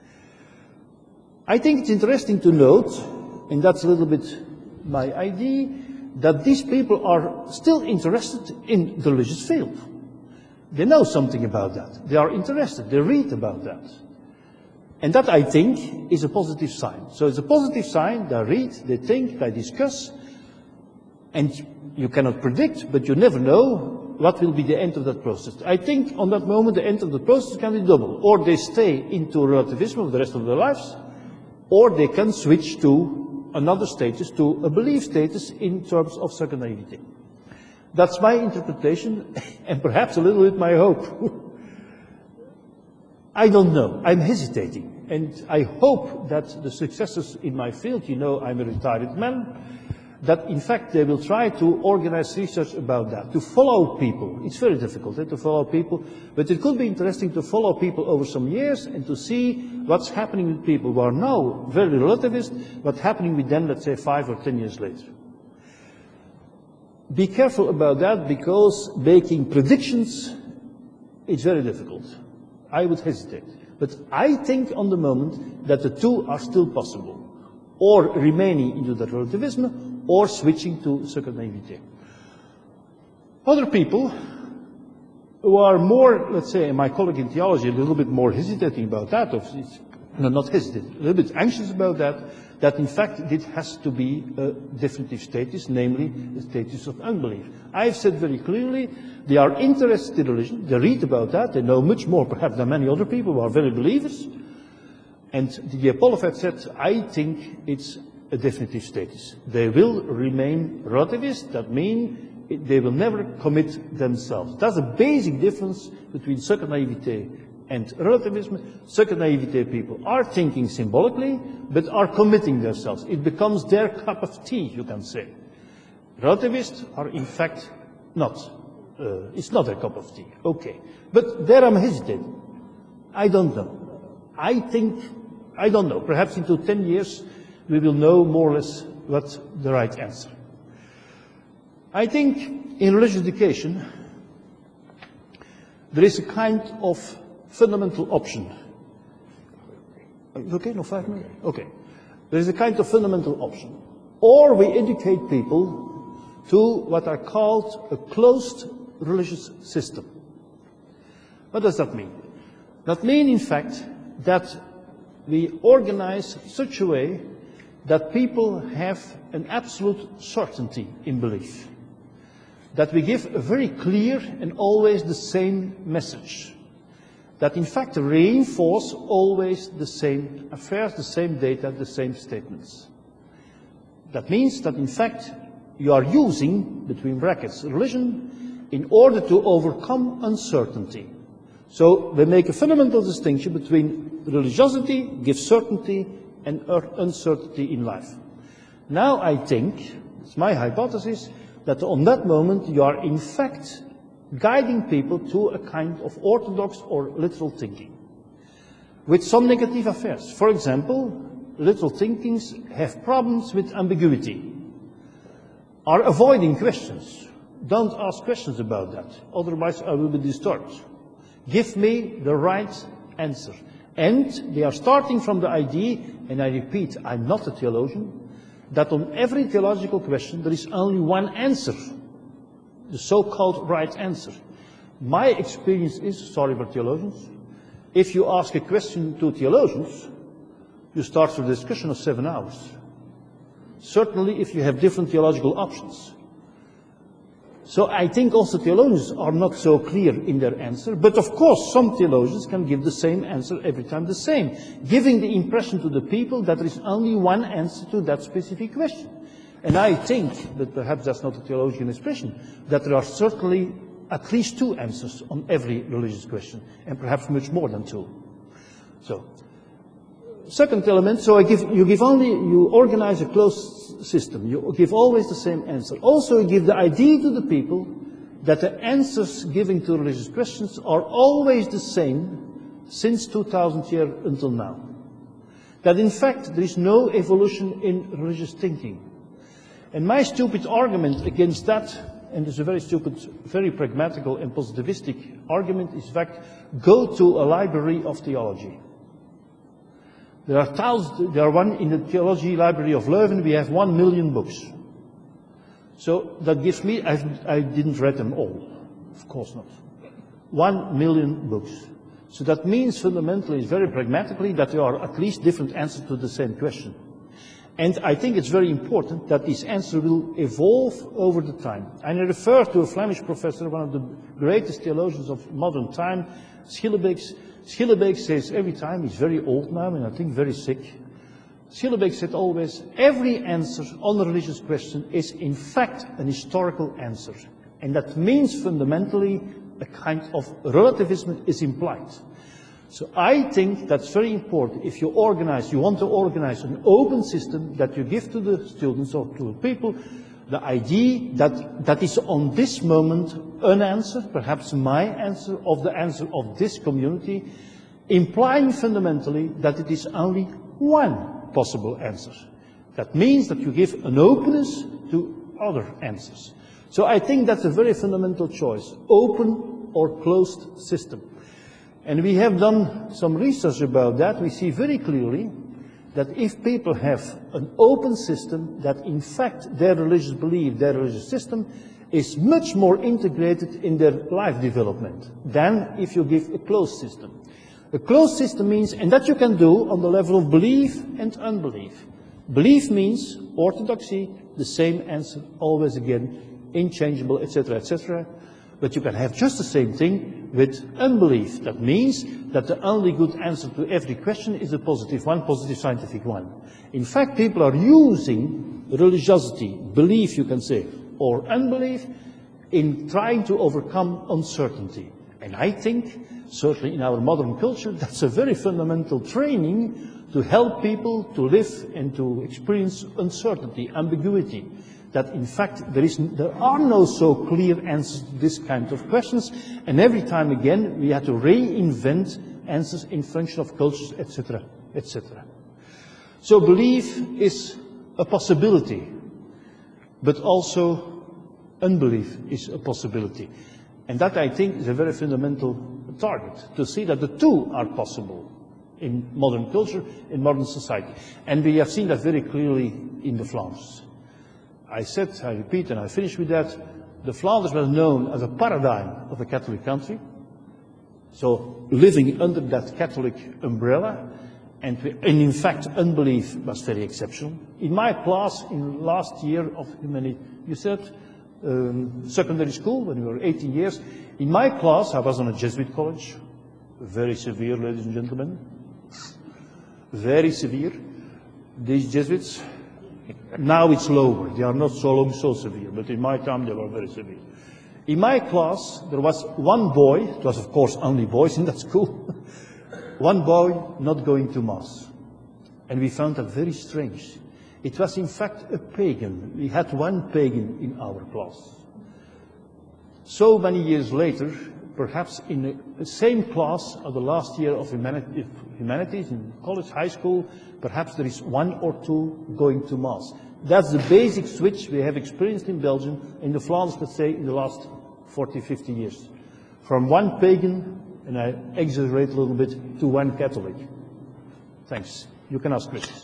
I think it's interesting to note, and that's a little bit my idea, that these people are still interested in the religious field. They know something about that. They are interested. They read about that. And that, I think, is a positive sign. So it's a positive sign. They read, they think, they discuss. And you cannot predict, but you never know what will be the end of that process. I think on that moment, the end of the process can be double. Or they stay into relativism for the rest of their lives, or they can switch to another status, to a belief status in terms of circuit naivete. That's my interpretation, and perhaps a little bit my hope. I don't know. I'm hesitating. And I hope that the successors in my field, you know, I'm a retired man, that in fact they will try to organize research about that, to follow people. It's very difficult eh, to follow people, but it could be interesting to follow people over some years and to see what's happening with people who are now very relativist, what's happening with them, let's say, five or ten years later. Be careful about that, because making predictions is very difficult. I would hesitate. But I think on the moment that the two are still possible, or remaining into that relativism, or switching to circuit naivete. Other people who are more, let's say, my colleague in theology, a little bit more hesitating about that, or no, not hesitating, a little bit anxious about that, that in fact it has to be a definitive status, namely the status of unbelief. I've said very clearly, they are interested in religion, they read about that, they know much more perhaps than many other people who are very believers. And Didier Pollefeld said, I think it's a definitive status. They will remain relativist, that means they will never commit themselves. That's a basic difference between circuit naivete and relativism. Circuit naivete people are thinking symbolically, but are committing themselves. It becomes their cup of tea, you can say. Relativists are in fact not. Uh, it's not their cup of tea. Okay. But there I'm hesitating. I don't know. I think, I don't know. Perhaps into ten years we will know more or less what's the right answer. I think in religious education there is a kind of fundamental option. Okay, no five minutes? Okay. There is a kind of fundamental option. Or we educate people to what are called a closed religious system. What does that mean? That means, in fact, that we organize such a way that people have an absolute certainty in belief. That we give a very clear and always the same message. That in fact reinforce always the same affairs, the same data, the same statements. That means that in fact you are using, between brackets, religion in order to overcome uncertainty. So we make a fundamental distinction between religiosity, gives certainty, and uncertainty in life. Now I think, it's my hypothesis, that on that moment you are in fact guiding people to a kind of orthodox or literal thinking, with some negative affairs. For example, literal thinkings have problems with ambiguity, are avoiding questions. Don't ask questions about that, otherwise I will be disturbed. Give me the right answer. And they are starting from the idea, and I repeat, I'm not a theologian, that on every theological question there is only one answer, the so-called right answer. My experience is, sorry for theologians, if you ask a question to theologians, you start a discussion of seven hours. Certainly if you have different theological options. So I think also theologians are not so clear in their answer, but of course some theologians can give the same answer every time the same, giving the impression to the people that there is only one answer to that specific question. And I think, but perhaps that's not a theologian expression, that there are certainly at least two answers on every religious question, and perhaps much more than two. So, second element, so I give, you give only, you organize a closed system. You give always the same answer. Also, you give the idea to the people that the answers given to religious questions are always the same since two thousand years until now. That in fact, there is no evolution in religious thinking. And my stupid argument against that and it's a very stupid, very pragmatical and positivistic argument, is in fact, go to a library of theology. There are thousands, there are one in the theology library of Leuven, we have one million books. So that gives me, I, I didn't read them all, of course not. One million books. So that means fundamentally, very pragmatically, that there are at least different answers to the same question. And I think it's very important that this answer will evolve over the time. And I refer to a Flemish professor, one of the greatest theologians of modern time, Schillebeeckx. Schillebeeckx says every time, he's very old now and I think very sick. Schillebeeckx said always, every answer on a religious question is in fact an historical answer. And that means fundamentally a kind of relativism is implied. So I think that's very important. If you organize, you want to organize an open system that you give to the students or to the people, the idea that that is on this moment an answer, perhaps my answer, of the answer of this community, implying fundamentally that it is only one possible answer. That means that you give an openness to other answers. So I think that's a very fundamental choice, open or closed system. And we have done some research about that. We see very clearly that if people have an open system, that in fact their religious belief, their religious system is much more integrated in their life development than if you give a closed system. A closed system means, and that you can do on the level of belief and unbelief. Belief means orthodoxy, the same answer always again, inchangeable, et cetera, et cetera. But you can have just the same thing with unbelief. That means that the only good answer to every question is a positive one, positive scientific one. In fact, people are using religiosity, belief you can say, or unbelief, in trying to overcome uncertainty. And I think, certainly in our modern culture, that's a very fundamental training to help people to live and to experience uncertainty, ambiguity. That in fact there, is, there are no so clear answers to this kind of questions, and every time again we have to reinvent answers in function of cultures, et cetera, et cetera. So belief is a possibility, but also unbelief is a possibility. And that I think is a very fundamental target, to see that the two are possible in modern culture, in modern society. And we have seen that very clearly in the Flanders. I said, I repeat, and I finish with that, the Flanders was known as a paradigm of a Catholic country. So living under that Catholic umbrella, and, we, and in fact unbelief was very exceptional. In my class in last year of humanity, you said um, secondary school, when we were eighteen years, in my class, I was on a Jesuit college, very severe, ladies and gentlemen, very severe. These Jesuits, now it's lower. They are not so long, so severe, but in my time they were very severe. In my class, there was one boy, it was of course only boys in that school, one boy not going to Mass. And we found that very strange. It was in fact a pagan. We had one pagan in our class. So many years later, perhaps in the same class of the last year of humanity, humanities, in college, high school, perhaps there is one or two going to Mass. That's the basic switch we have experienced in Belgium, in the Flanders, let's say, in the last forty, fifty years. From one pagan, and I exaggerate a little bit, to one Catholic. Thanks. You can ask questions.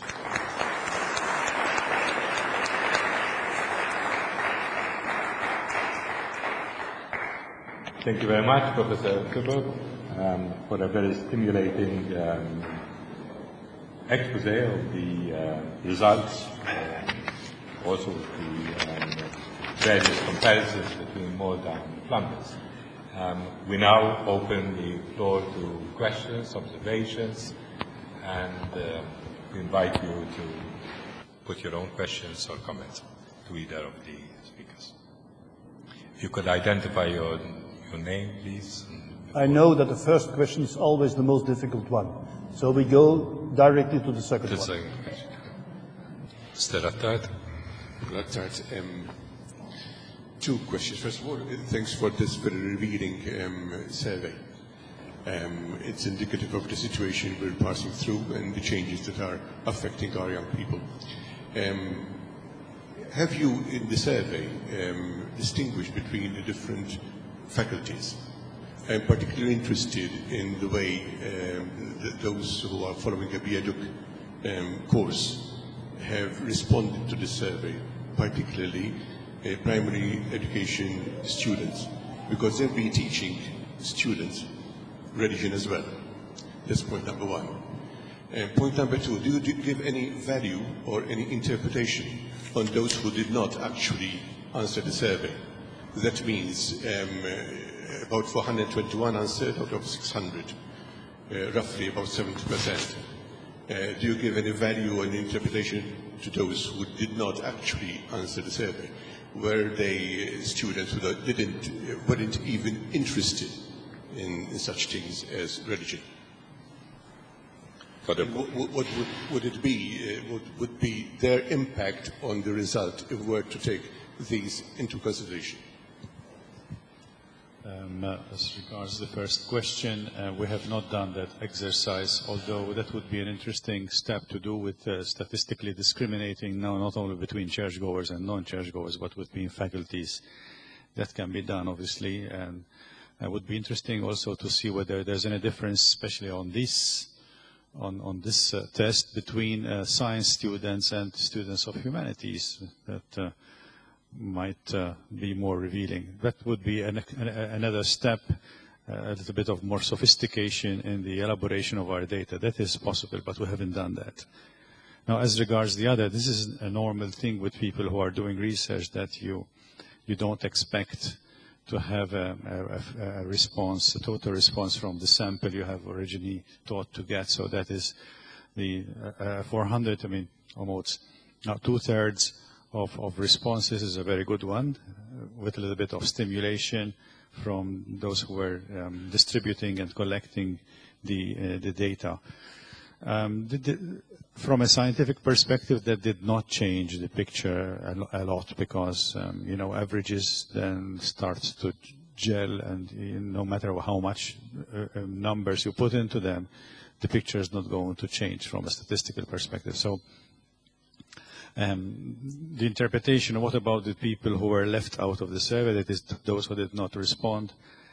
Thank you very much, Professor Kubo, um, for a very stimulating um, expose of the uh, results, uh, also the um, various comparisons between Malta and Flanders. Um, we now open the floor to questions, observations, and uh, we invite you to put your own questions or comments to either of the speakers. If you could identify your Your name, please. I know that the first question is always the most difficult one. So we go directly to the second the one. Second question. Mister Attard. Attard. Um, two questions. First of all, thanks for this very revealing um, survey. Um, it's indicative of the situation we're passing through and the changes that are affecting our young people. Um, have you, in the survey, um, distinguished between the different faculties? I'm particularly interested in the way um, th those who are following a B A D U C um, course have responded to the survey, particularly uh, primary education students, because they'll be teaching students religion as well. That's point number one. And point number two, do you give any value or any interpretation on those who did not actually answer the survey? That means um, uh, about four hundred twenty-one answered out of six hundred, uh, roughly about seventy percent. Uh, do you give any value or interpretation to those who did not actually answer the survey? Were they uh, students who didn't, uh, weren't even interested in, in such things as religion? What, what would, would it be, uh, would, would be their impact on the result if we were to take these into consideration? Um, uh, as regards the first question, uh, we have not done that exercise, although that would be an interesting step to do with uh, statistically discriminating now not only between churchgoers and non-churchgoers, but between faculties. That can be done, obviously, and it would be interesting also to see whether there's any difference, especially on this on, on this uh, test, between uh, science students and students of humanities. That uh, might uh, be more revealing. That would be an, an, another step, uh, a little bit of more sophistication in the elaboration of our data. That is possible, but we haven't done that. Now, as regards the other, this is a normal thing with people who are doing research, that you, you don't expect to have a, a, a response, a total response from the sample you have originally thought to get. So that is the uh, four hundred, I mean, almost now two-thirds Of, of responses is a very good one, uh, with a little bit of stimulation from those who were um, distributing and collecting the, uh, the data. Um, the, the, from a scientific perspective, that did not change the picture a, a lot, because um, you know, averages then starts to gel, and you know, no matter how much uh, numbers you put into them, the picture is not going to change from a statistical perspective. So. Um, the interpretation, what about the people who were left out of the survey, that is those who did not respond?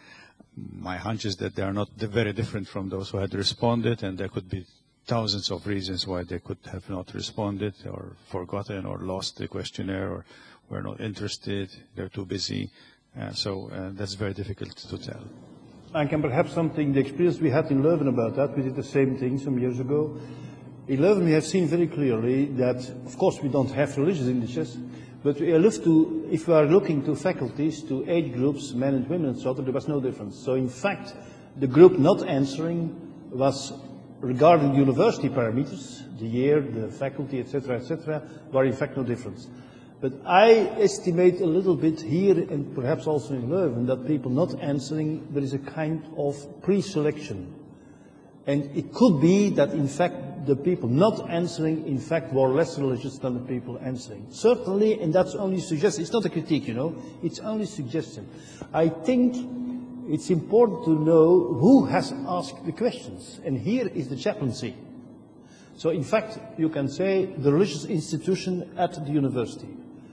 My hunch is that they are not very different from those who had responded, and there could be thousands of reasons why they could have not responded, or forgotten, or lost the questionnaire, or were not interested, they're too busy. Uh, so uh, that's very difficult to tell. I can perhaps something, the experience we had in Leuven about that, we did the same thing some years ago. In Leuven, we have seen very clearly that, of course, we don't have religious indices, but we are to, if we are looking to faculties, to age groups, men and women and so on, there was no difference. So, in fact, the group not answering was, regarding university parameters, the year, the faculty, et cetera, et cetera, were in fact no difference. But I estimate a little bit here, and perhaps also in Leuven, that people not answering, there is a kind of pre-selection. And it could be that, in fact, the people not answering, in fact, were less religious than the people answering. Certainly, and that's only suggestion. It's not a critique, you know. It's only suggestion. I think it's important to know who has asked the questions. And here is the chaplaincy. So, in fact, you can say the religious institution at the university.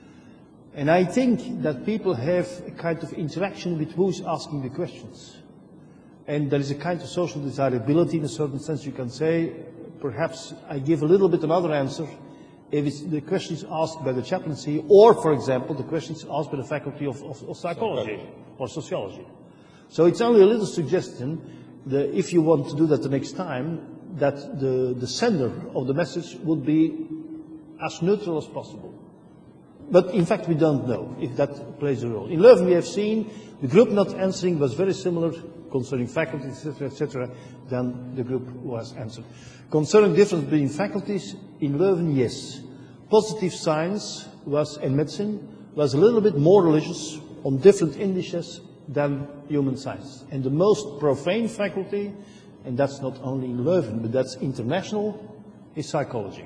And I think that people have a kind of interaction with who's asking the questions. And there is a kind of social desirability, in a certain sense, you can say. Perhaps I give a little bit another answer if it's, the question is asked by the chaplaincy, or, for example, the question is asked by the faculty of, of, of psychology or sociology. So it's only a little suggestion that if you want to do that the next time, that the, the sender of the message would be as neutral as possible. But in fact, we don't know if that plays a role. In Leuven, we have seen the group not answering was very similar concerning faculty, et cetera, et cetera, than the group was answered. Concerning difference between faculties, in Leuven, yes. Positive science was, and medicine was a little bit more religious on different indices than human science. And the most profane faculty, and that's not only in Leuven, but that's international, is psychology.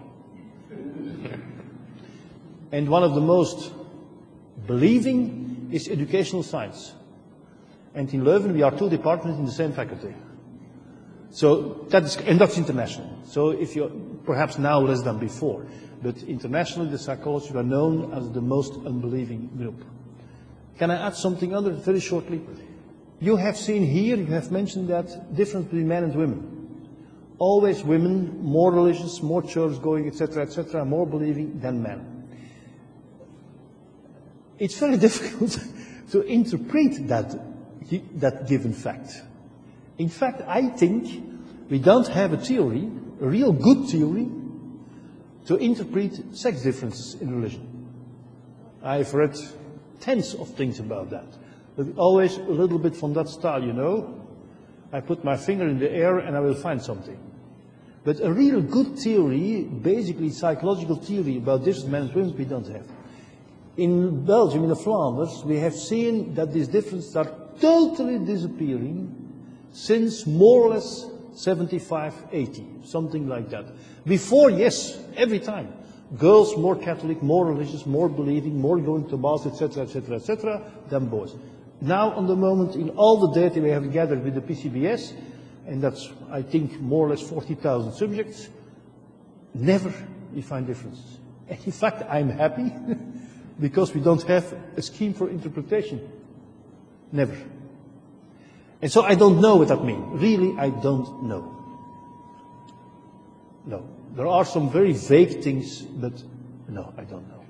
And one of the most believing is educational science. And in Leuven, we are two departments in the same faculty. So that is, and that's international. So if you, perhaps now less than before. but internationally the psychologists were known as the most unbelieving group. Can I add something other very shortly? You have seen here, you have mentioned that difference between men and women. Always women, more religious, more church-going, et cetera, et cetera, more believing than men. It's very difficult to interpret that, that given fact. In fact, I think we don't have a theory, a real good theory, to interpret sex differences in religion. I've read tens of things about that, but always a little bit from that style, you know. I put my finger in the air and I will find something. But a real good theory, basically psychological theory about different men and women, we don't have. In Belgium, in the Flanders, we have seen that these differences are totally disappearing since more or less seventy-five, eighty, something like that. Before, yes, every time. Girls more Catholic, more religious, more believing, more going to Mass, et cetera, et cetera, et cetera, than boys. Now, on the moment, in all the data we have gathered with the P C B S, and that's, I think, more or less forty thousand subjects, never we find differences. And in fact, I'm happy, because we don't have a scheme for interpretation. Never. And so I don't know what that means. Really, I don't know. No. There are some very vague things, but no, I don't know.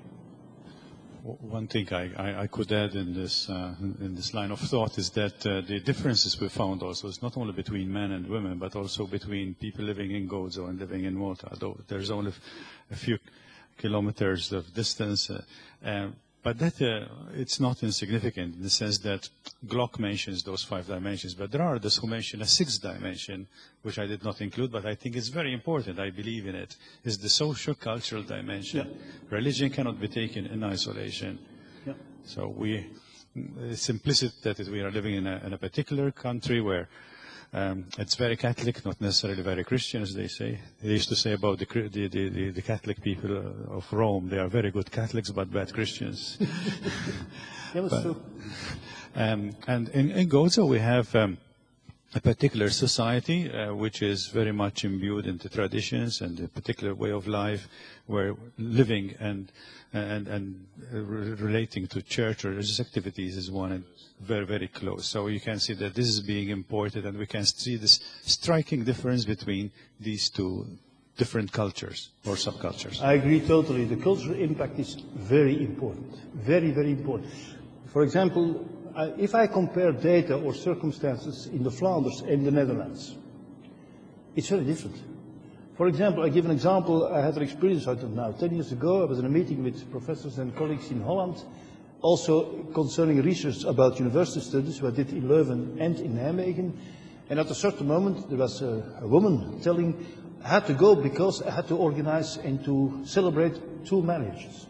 One thing I, I, I could add in this, uh, in this line of thought is that uh, the differences we found also is not only between men and women, but also between people living in Gozo and living in Malta, though there's only a few kilometers of distance. Uh, uh, but that uh, it's not insignificant in the sense that Glock mentions those five dimensions, but there are those who mention a sixth dimension, which I did not include, but I think it's very important, I believe in it, is the social-cultural dimension. Yeah. Religion cannot be taken in isolation. Yeah. So we, it's implicit that we are living in a, in a particular country where Um, it's very Catholic, not necessarily very Christian, as they say. They used to say about the, the, the, the Catholic people of Rome, they are very good Catholics, but bad Christians. Yeah, that's true. Um, and in, in Gozo, we have um, a particular society uh, which is very much imbued into traditions and a particular way of life, where living and and, and uh, re relating to church or religious activities is one and very, very close. So you can see that this is being imported, and we can see this striking difference between these two different cultures or subcultures. I agree totally. The cultural impact is very important, very, very important. For example, uh, if I compare data or circumstances in the Flanders and the Netherlands, it's very different. For example, I give an example. I had an experience out of now. Ten years ago, I was in a meeting with professors and colleagues in Holland, also concerning research about university studies, what I did in Leuven and in Nijmegen. And at a certain moment, there was a, a woman telling, I had to go because I had to organize and to celebrate two marriages.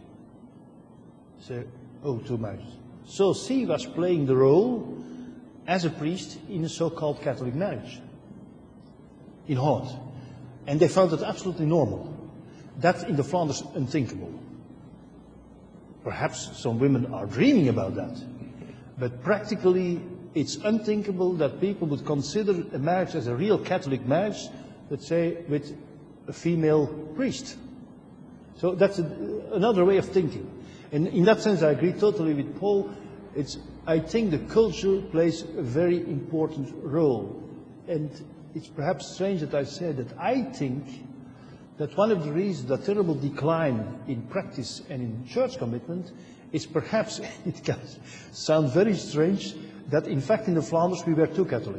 So, oh, two marriages. So she was playing the role as a priest in a so-called Catholic marriage in Holland. And they found it absolutely normal. That in the Flanders unthinkable. Perhaps some women are dreaming about that. But practically it's unthinkable that people would consider a marriage as a real Catholic marriage, let's say, with a female priest. So that's a, another way of thinking. And in that sense, I agree totally with Paul. It's, I think the culture plays a very important role. And it's perhaps strange that I say that I think that one of the reasons the terrible decline in practice and in church commitment is perhaps, it can sound very strange, that in fact in the Flanders we were too Catholic.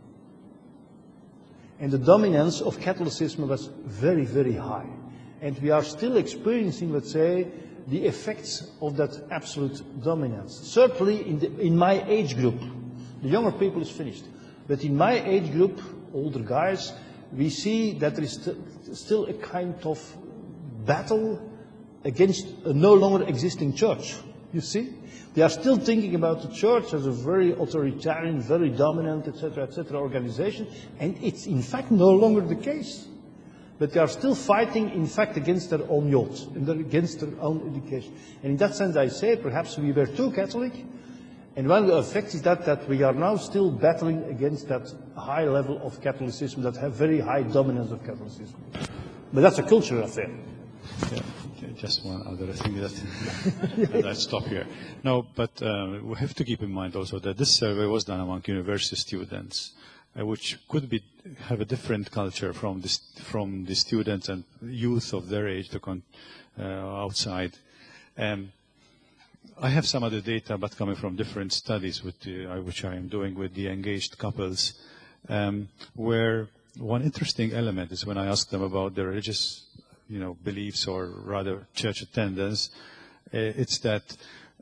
And the dominance of Catholicism was very, very high. And we are still experiencing, let's say, the effects of that absolute dominance. Certainly in, the, in my age group, the younger people is finished. But in my age group, older guys, we see that there is st still a kind of battle against a no longer existing church. You see? They are still thinking about the church as a very authoritarian, very dominant, et cetera, et cetera organization, and it's in fact no longer the case. But they are still fighting, in fact, against their own youth, and against their own education. And in that sense, I say, perhaps we were too Catholic, and one of the effects is that, that we are now still battling against that high level of Catholicism, that have very high dominance of Catholicism. But that's a cultural affair. Yeah. just one other thing that, that I stop here. No, but uh, we have to keep in mind also that this survey was done among university students, uh, which could be have a different culture from this from the students and youth of their age to con, uh, outside. Um, I have some other data, but coming from different studies, with the, uh, which I am doing with the engaged couples, um, where one interesting element is when I ask them about their religious, you know, beliefs or rather church attendance, uh, it's that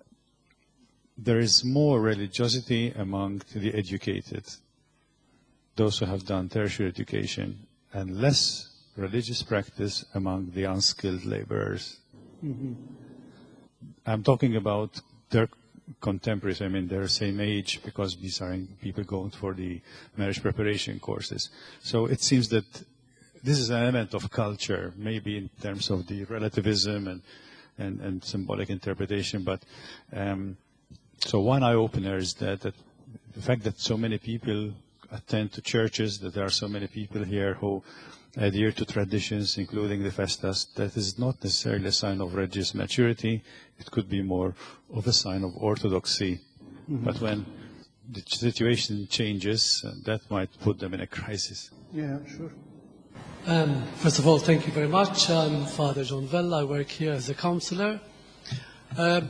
there is more religiosity among the educated, those who have done tertiary education, and less religious practice among the unskilled laborers. Mm-hmm. I'm talking about their contemporaries, I mean their same age, because these are people going for the marriage preparation courses. So it seems that this is an element of culture, maybe in terms of the relativism and, and, and symbolic interpretation, but um, so one eye-opener is that, that the fact that so many people attend to churches, that there are so many people here who adhere to traditions, including the festas, that is not necessarily a sign of religious maturity. It could be more of a sign of orthodoxy. Mm-hmm. But when the situation changes, uh, that might put them in a crisis. Yeah, sure. Um, first of all, thank you very much. I'm Father John Vella. I work here as a counselor. Um,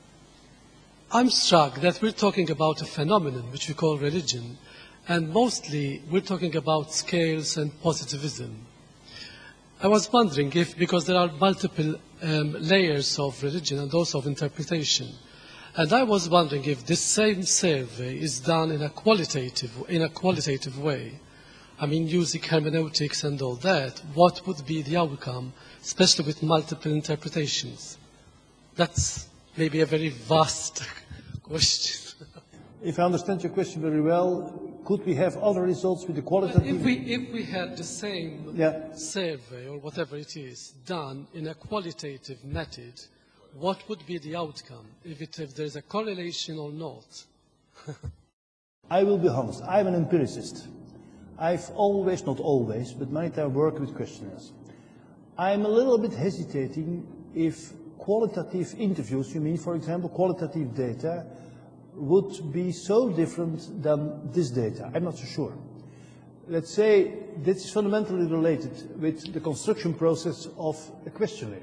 I'm struck that we're talking about a phenomenon which we call religion, and mostly we're talking about scales and positivism. I was wondering if, because there are multiple um, layers of religion and also of interpretation, and I was wondering if this same survey is done in a qualitative, in a qualitative way. I mean, using hermeneutics and all that, what would be the outcome, especially with multiple interpretations? That's maybe a very vast question. If I understand your question very well, could we have other results with the qualitative? If we, if we had the same yeah. survey, or whatever it is, done in a qualitative method, what would be the outcome, if, it, if there's a correlation or not? I will be honest, I'm an empiricist. I've always, not always, but many times worked with questionnaires. I'm a little bit hesitating if qualitative interviews, you mean, for example, qualitative data, would be so different than this data. I'm not so sure. Let's say this is fundamentally related with the construction process of a questionnaire.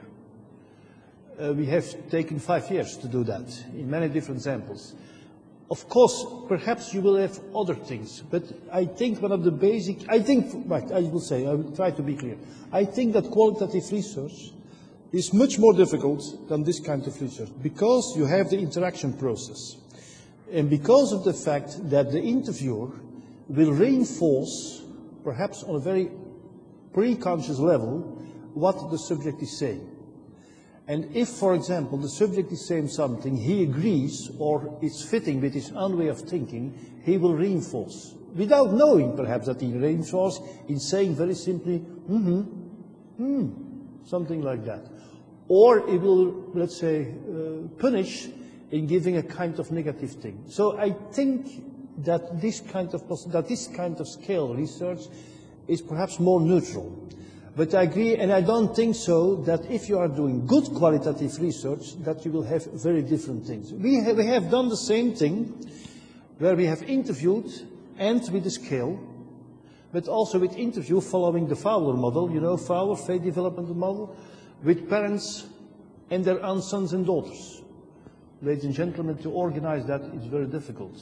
Uh, we have taken five years to do that in many different samples. Of course, perhaps you will have other things, but I think one of the basic, I think, right, I will say, I will try to be clear. I think that qualitative research is much more difficult than this kind of research because you have the interaction process. And because of the fact that the interviewer will reinforce, perhaps on a very pre-conscious level, what the subject is saying. And if, for example, the subject is saying something he agrees or it's fitting with his own way of thinking, he will reinforce. Without knowing, perhaps, that he reinforces in saying very simply, mm-hmm, hmm, something like that. Or he will, let's say, uh, punish in giving a kind of negative thing. So I think that this kind of, that this kind of scale research is perhaps more neutral. But I agree, and I don't think so, that if you are doing good qualitative research, that you will have very different things. We have, we have done the same thing, where we have interviewed, and with a scale, but also with interview following the Fowler model, you know, Fowler, faith development model, with parents and their own sons and daughters. Ladies and gentlemen, to organize that is very difficult.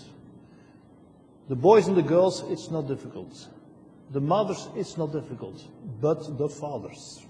The boys and the girls, it's not difficult. The mothers, it's not difficult, but the fathers.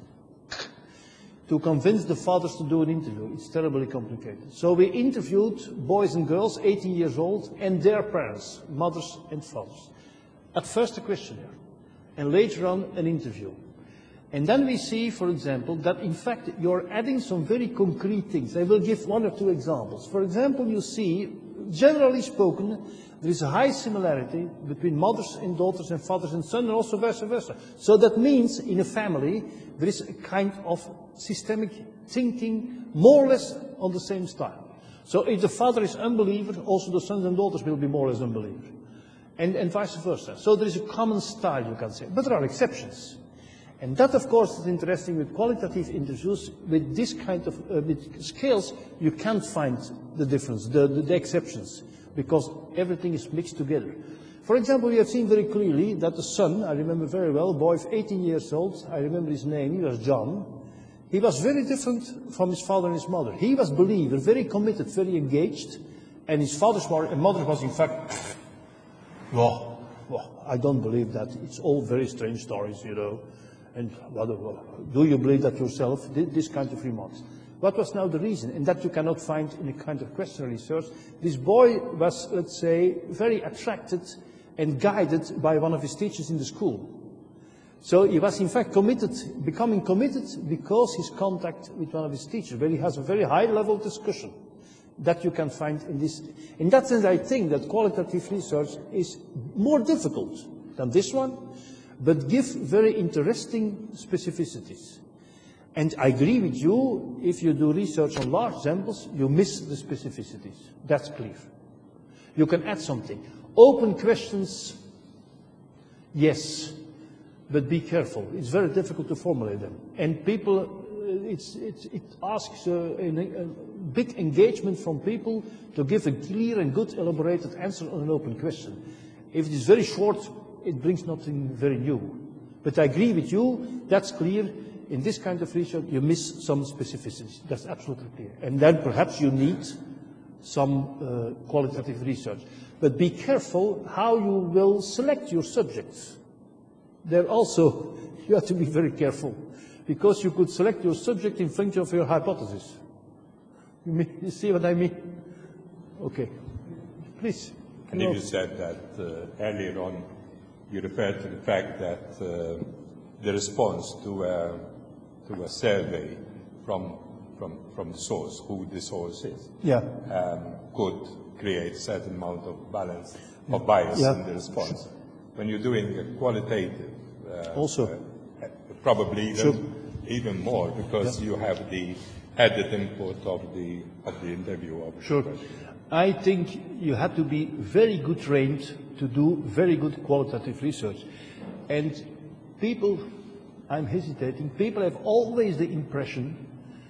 To convince the fathers to do an interview, it's terribly complicated. So we interviewed boys and girls, eighteen years old, and their parents, mothers and fathers. At first a questionnaire, and later on an interview. And then we see, for example, that in fact you're adding some very concrete things. I will give one or two examples. For example, you see, generally spoken, there is a high similarity between mothers and daughters and fathers and sons, and also vice versa. So that means in a family there is a kind of systemic thinking more or less on the same style. So if the father is unbeliever, also the sons and daughters will be more or less unbeliever. And, and vice versa. So there is a common style, you can say. But there are exceptions. And that, of course, is interesting with qualitative interviews. With this kind of uh, with scales, you can't find the difference, the, the, the exceptions, because everything is mixed together. For example, we have seen very clearly that the son, I remember very well, a boy of eighteen years old, I remember his name, he was John. He was very different from his father and his mother. He was a believer, very committed, very engaged, and his father's mother was in fact, well, well, I don't believe that. It's all very strange stories, you know. And well, do you believe that yourself? This kind of remarks. What was now the reason? And that you cannot find in a kind of questionnaire research. This boy was, let's say, very attracted and guided by one of his teachers in the school. So he was in fact committed, becoming committed because his contact with one of his teachers, where he has a very high level discussion that you can find in this. In that sense, I think that qualitative research is more difficult than this one, but give very interesting specificities. And I agree with you, if you do research on large samples, you miss the specificities. That's clear. You can add something. Open questions, yes, but be careful. It's very difficult to formulate them. And people, it's, it's, it asks a, a big engagement from people to give a clear and good elaborated answer on an open question. If it is very short, it brings nothing very new. But I agree with you, that's clear. In this kind of research, you miss some specificities. That's absolutely clear. And then perhaps you need some uh, qualitative research. But be careful how you will select your subjects. There also, you have to be very careful, because you could select your subject in function of your hypothesis. You, mean, you see what I mean? Okay. Please. And if you said that uh, earlier on, you referred to the fact that uh, the response to a, to a survey from, from, from the source, who the source is, yeah. um, could create a certain amount of balance, of bias yeah. in the response. When you're doing a qualitative, uh, also, uh, probably even, sure. even more, because yeah. you have the added input of the, of the interviewer. Sure. I think you have to be very good trained to do very good qualitative research. And people, I'm hesitating, people have always the impression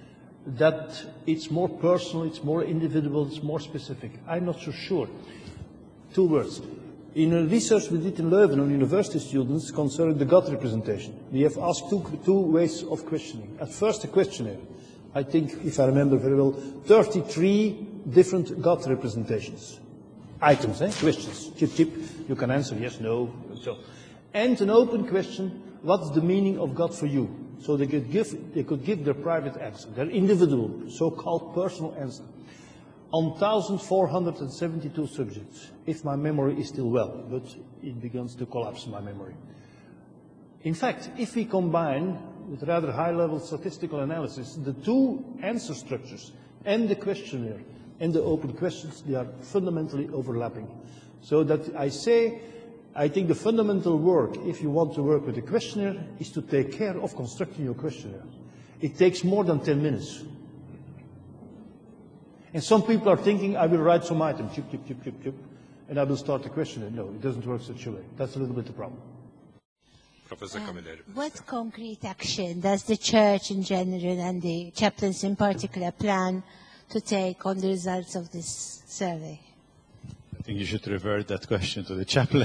that it's more personal, it's more individual, it's more specific. I'm not so sure. Two words. In a research we did in Leuven on university students concerning the gut representation, we have asked two, two ways of questioning. At first, a questionnaire. I think, if I remember very well, thirty-three different gut representations. Items, eh? Questions. Chip, chip. You can answer yes, no, so. And an open question, what's the meaning of God for you? So they could give, they could give their private answer, their individual, so-called personal answer. On one thousand four hundred seventy-two subjects, if my memory is still well, but it begins to collapse, my memory. In fact, if we combine with rather high-level statistical analysis, the two answer structures and the questionnaire and the open questions, they are fundamentally overlapping. So that I say, I think the fundamental work, if you want to work with a questionnaire, is to take care of constructing your questionnaire. It takes more than ten minutes. And some people are thinking, I will write some item, chip, chip, chip, chip, chip, and I will start the questionnaire. No, it doesn't work such a way. That's a little bit the problem. Professor Uh, Camilleri. what concrete action does the Church in general and the chaplains in particular plan to take on the results of this survey? I think you should revert that question to the chaplain.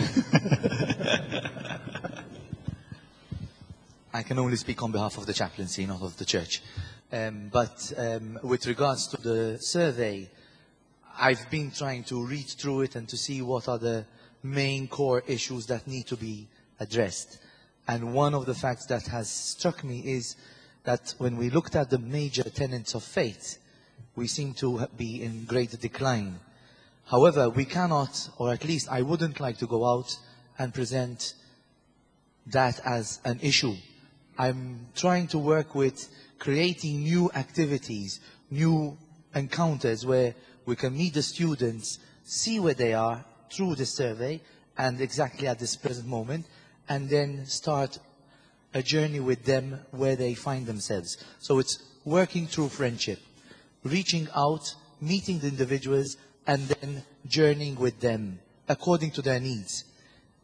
I can only speak on behalf of the chaplaincy, not of the Church. Um, but um, with regards to the survey, I've been trying to read through it and to see what are the main core issues that need to be addressed. And one of the facts that has struck me is that when we looked at the major tenets of faith, we seem to be in great decline. However, we cannot, or at least I wouldn't like to go out and present that as an issue. I'm trying to work with creating new activities, new encounters where we can meet the students, see where they are through the survey and exactly at this present moment, and then start a journey with them where they find themselves. So it's working through friendship, reaching out, meeting the individuals, and then journeying with them according to their needs.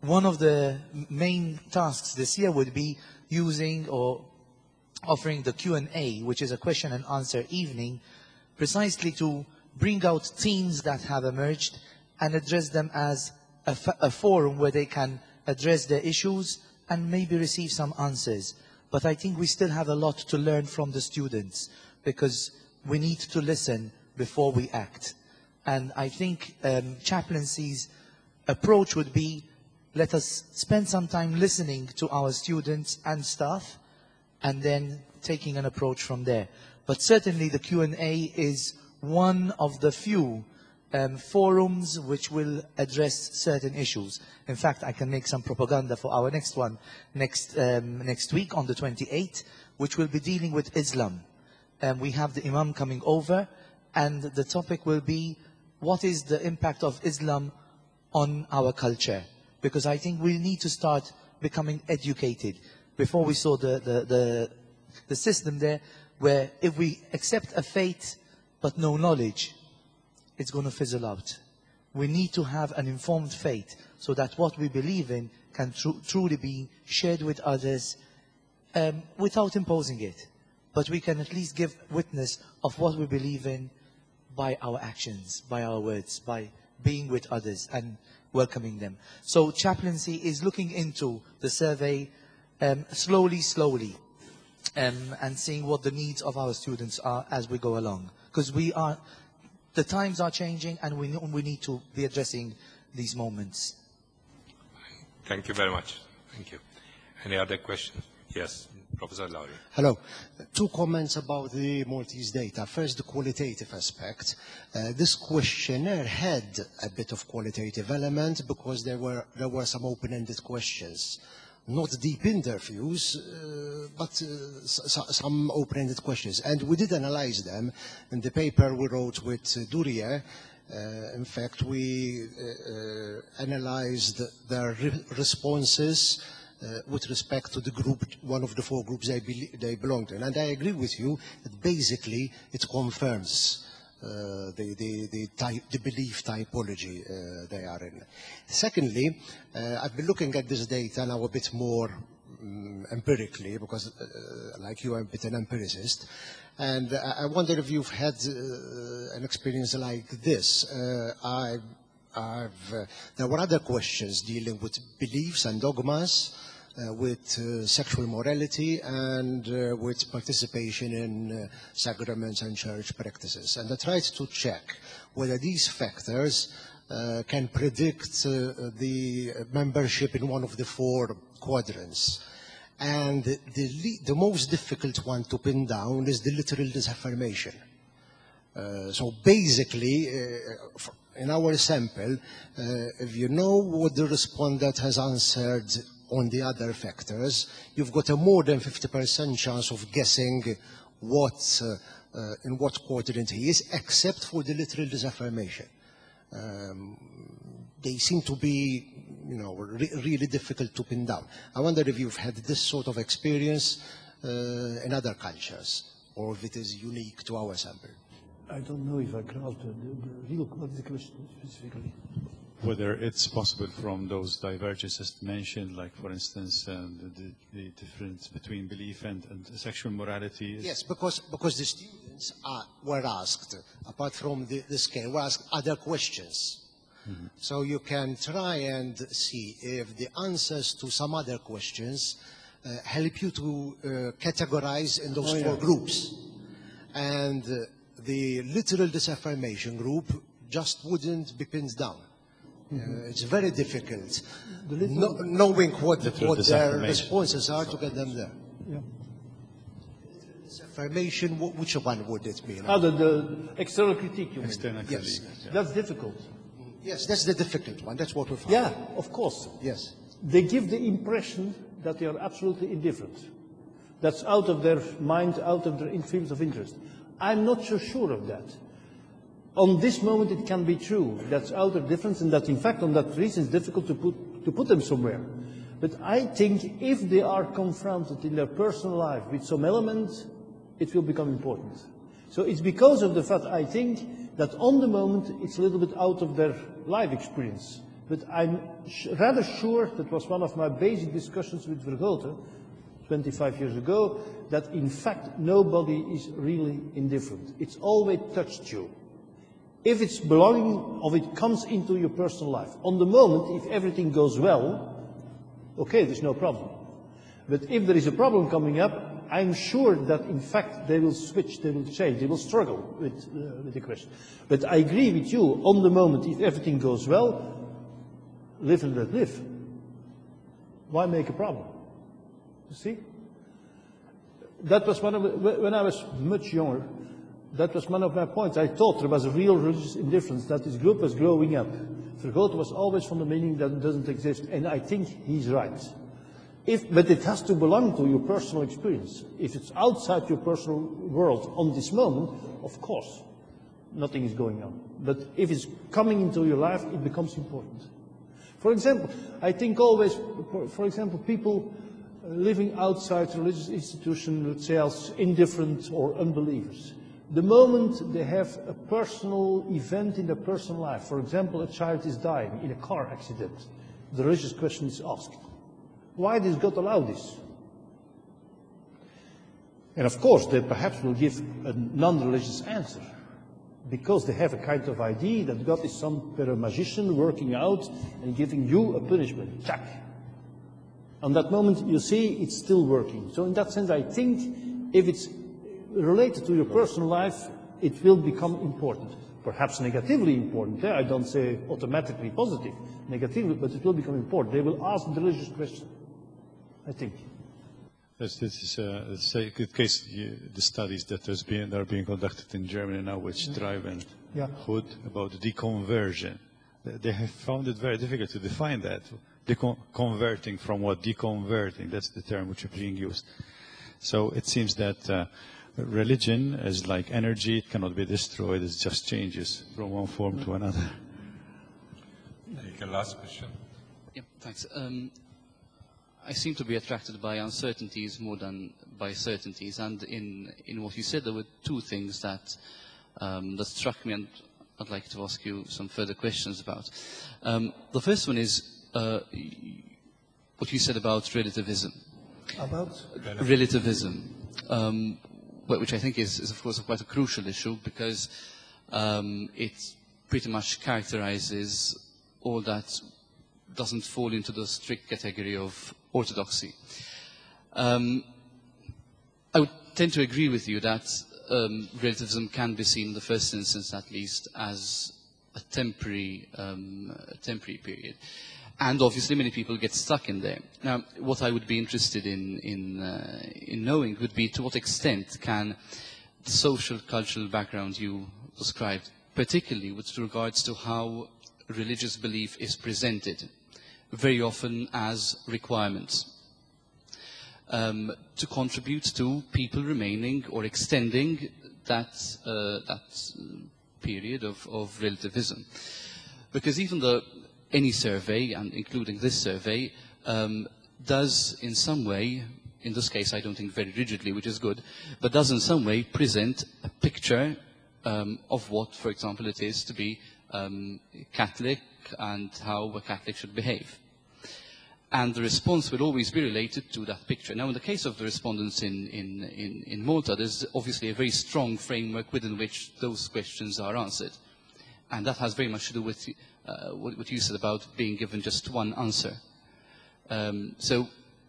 one of the main tasks this year would be using or offering the Q and A, which is a question and answer evening, precisely to bring out themes that have emerged and address them as a, f a forum where they can address their issues and maybe receive some answers. But I think we still have a lot to learn from the students, because we need to listen before we act. And I think um, chaplaincy's approach would be, let us spend some time listening to our students and staff, and then taking an approach from there. But certainly the Q and A is one of the few um, forums which will address certain issues. In fact, I can make some propaganda for our next one, next, um, next week on the twenty-eighth, which will be dealing with Islam. Um, we have the Imam coming over, and the topic will be, what is the impact of Islam on our culture? Because I think we need to start becoming educated. Before we saw the, the, the, the system there, where if we accept a faith but no knowledge, it's going to fizzle out. We need to have an informed faith, so that what we believe in can tr truly be shared with others um, without imposing it. But we can at least give witness of what we believe in by our actions, by our words, by being with others and welcoming them. So chaplaincy is looking into the survey um, slowly, slowly, um, and seeing what the needs of our students are as we go along. Because we are, the times are changing, and we, we need to be addressing these moments. Thank you very much. Thank you. Any other questions? Yes, Professor Lowry. Hello. Two comments about the Maltese data. First, the qualitative aspect. Uh, this questionnaire had a bit of qualitative element because there were, there were some open-ended questions. Not deep interviews, uh, but uh, some open-ended questions. And we did analyze them in the paper we wrote with uh, Duria. Uh, in fact, we uh, uh, analyzed their re responses Uh, with respect to the group, one of the four groups they, be they belong to. And I agree with you that basically it confirms uh, the, the, the, type, the belief typology uh, they are in. Secondly, uh, I've been looking at this data now a bit more um, empirically, because uh, like you, I'm a bit an empiricist. And I, I wonder if you've had uh, an experience like this. Uh, I, I've, uh, there were other questions dealing with beliefs and dogmas, Uh, with uh, sexual morality, and uh, with participation in uh, sacraments and church practices. And I tried to check whether these factors uh, can predict uh, the membership in one of the four quadrants. And the, the most difficult one to pin down is the literal disaffirmation. Uh, so basically, uh, in our sample, uh, if you know what the respondent has answered on the other factors, you've got a more than fifty percent chance of guessing what, uh, uh, in what quadrant he is, except for the literal disaffirmation. Um, they seem to be, you know, re really difficult to pin down. I wonder if you've had this sort of experience uh, in other cultures, or if it is unique to our sample. I don't know if I grasped the, the, the real the question specifically. Whether it's possible from those divergences mentioned, like, for instance, um, the, the difference between belief and, and sexual morality. Is yes, because, because the students are, were asked, apart from the, the scale, were asked other questions. Mm-hmm. So you can try and see if the answers to some other questions uh, help you to uh, categorize in those oh, four yeah. groups. And uh, the literal disaffirmation group just wouldn't be pinned down. Uh, it's very difficult, no, knowing what, what their responses are, to get them there. Yeah. Affirmation, which one would it be? Ah, the, the external critique, you external mean? Yes. Critique, yeah. That's difficult. Yes, that's the difficult one. That's what we found. Yeah, of course. Yes. They give the impression that they are absolutely indifferent. That's out of their mind, out of their fields of interest. I'm not so sure of that. On this moment, it can be true. That's out of difference, and that, in fact, on that reason, it's difficult to put, to put them somewhere. But I think if they are confronted in their personal life with some element, it will become important. So it's because of the fact, I think, that on the moment, it's a little bit out of their life experience. But I'm sh rather sure, that was one of my basic discussions with Vergote twenty-five years ago, that in fact nobody is really indifferent. It's always touched you. If it's belonging, or it comes into your personal life. On the moment, if everything goes well, okay, there's no problem. But if there is a problem coming up, I'm sure that in fact they will switch, they will change, they will struggle with, uh, with the question. But I agree with you, on the moment, if everything goes well, live and let live. Why make a problem? You see? That was one of the, when I was much younger, that was one of my points. I thought there was a real religious indifference, that this group was growing up. Vergote was always from the meaning that it doesn't exist, and I think he's right. If, but it has to belong to your personal experience. If it's outside your personal world on this moment, of course, nothing is going on. But if it's coming into your life, it becomes important. For example, I think always, for example, people living outside religious institutions, let's say as indifferent or unbelievers, the moment they have a personal event in their personal life, for example, a child is dying in a car accident, the religious question is asked. Why does God allow this? And of course, they perhaps will give a non-religious answer, because they have a kind of idea that God is some magician working out and giving you a punishment. Check. On that moment, you see, it's still working. So in that sense, I think if it's related to your personal life, it will become important. Perhaps negatively important. I don't say automatically positive, negatively, but it will become important. They will ask the religious question, I think. Yes, this is uh, a good case. You, the studies that there's been, that are being conducted in Germany now, with Streib and yeah. Hood, about deconversion. They have found it very difficult to define that. Decon converting from what? Deconverting. That's the term which is being used. So it seems that uh, religion is like energy. It cannot be destroyed. It just changes from one form to another. Take a last question. Yeah, thanks. Um, I seem to be attracted by uncertainties more than by certainties. And in, in what you said, there were two things that, um, that struck me, and I'd like to ask you some further questions about. Um, the first one is uh, what you said about relativism. About? Relativism, um, which I think is, is, of course, a quite a crucial issue, because um, it pretty much characterizes all that doesn't fall into the strict category of orthodoxy. Um, I would tend to agree with you that um, relativism can be seen, in the first instance at least, as a temporary, um, a temporary period. And obviously many people get stuck in there. Now, what I would be interested in, in, uh, in knowing would be to what extent can the social, cultural background you described, particularly with regards to how religious belief is presented, very often as requirements, um, to contribute to people remaining or extending that, uh, that period of, of relativism. Because even the, any survey, and including this survey, um, does in some way, in this case I don't think very rigidly, which is good, but does in some way present a picture um, of what, for example, it is to be um, Catholic and how a Catholic should behave. And the response will always be related to that picture. Now, in the case of the respondents in, in, in, in Malta, there's obviously a very strong framework within which those questions are answered. And that has very much to do with uh, what, what you said about being given just one answer. Um, so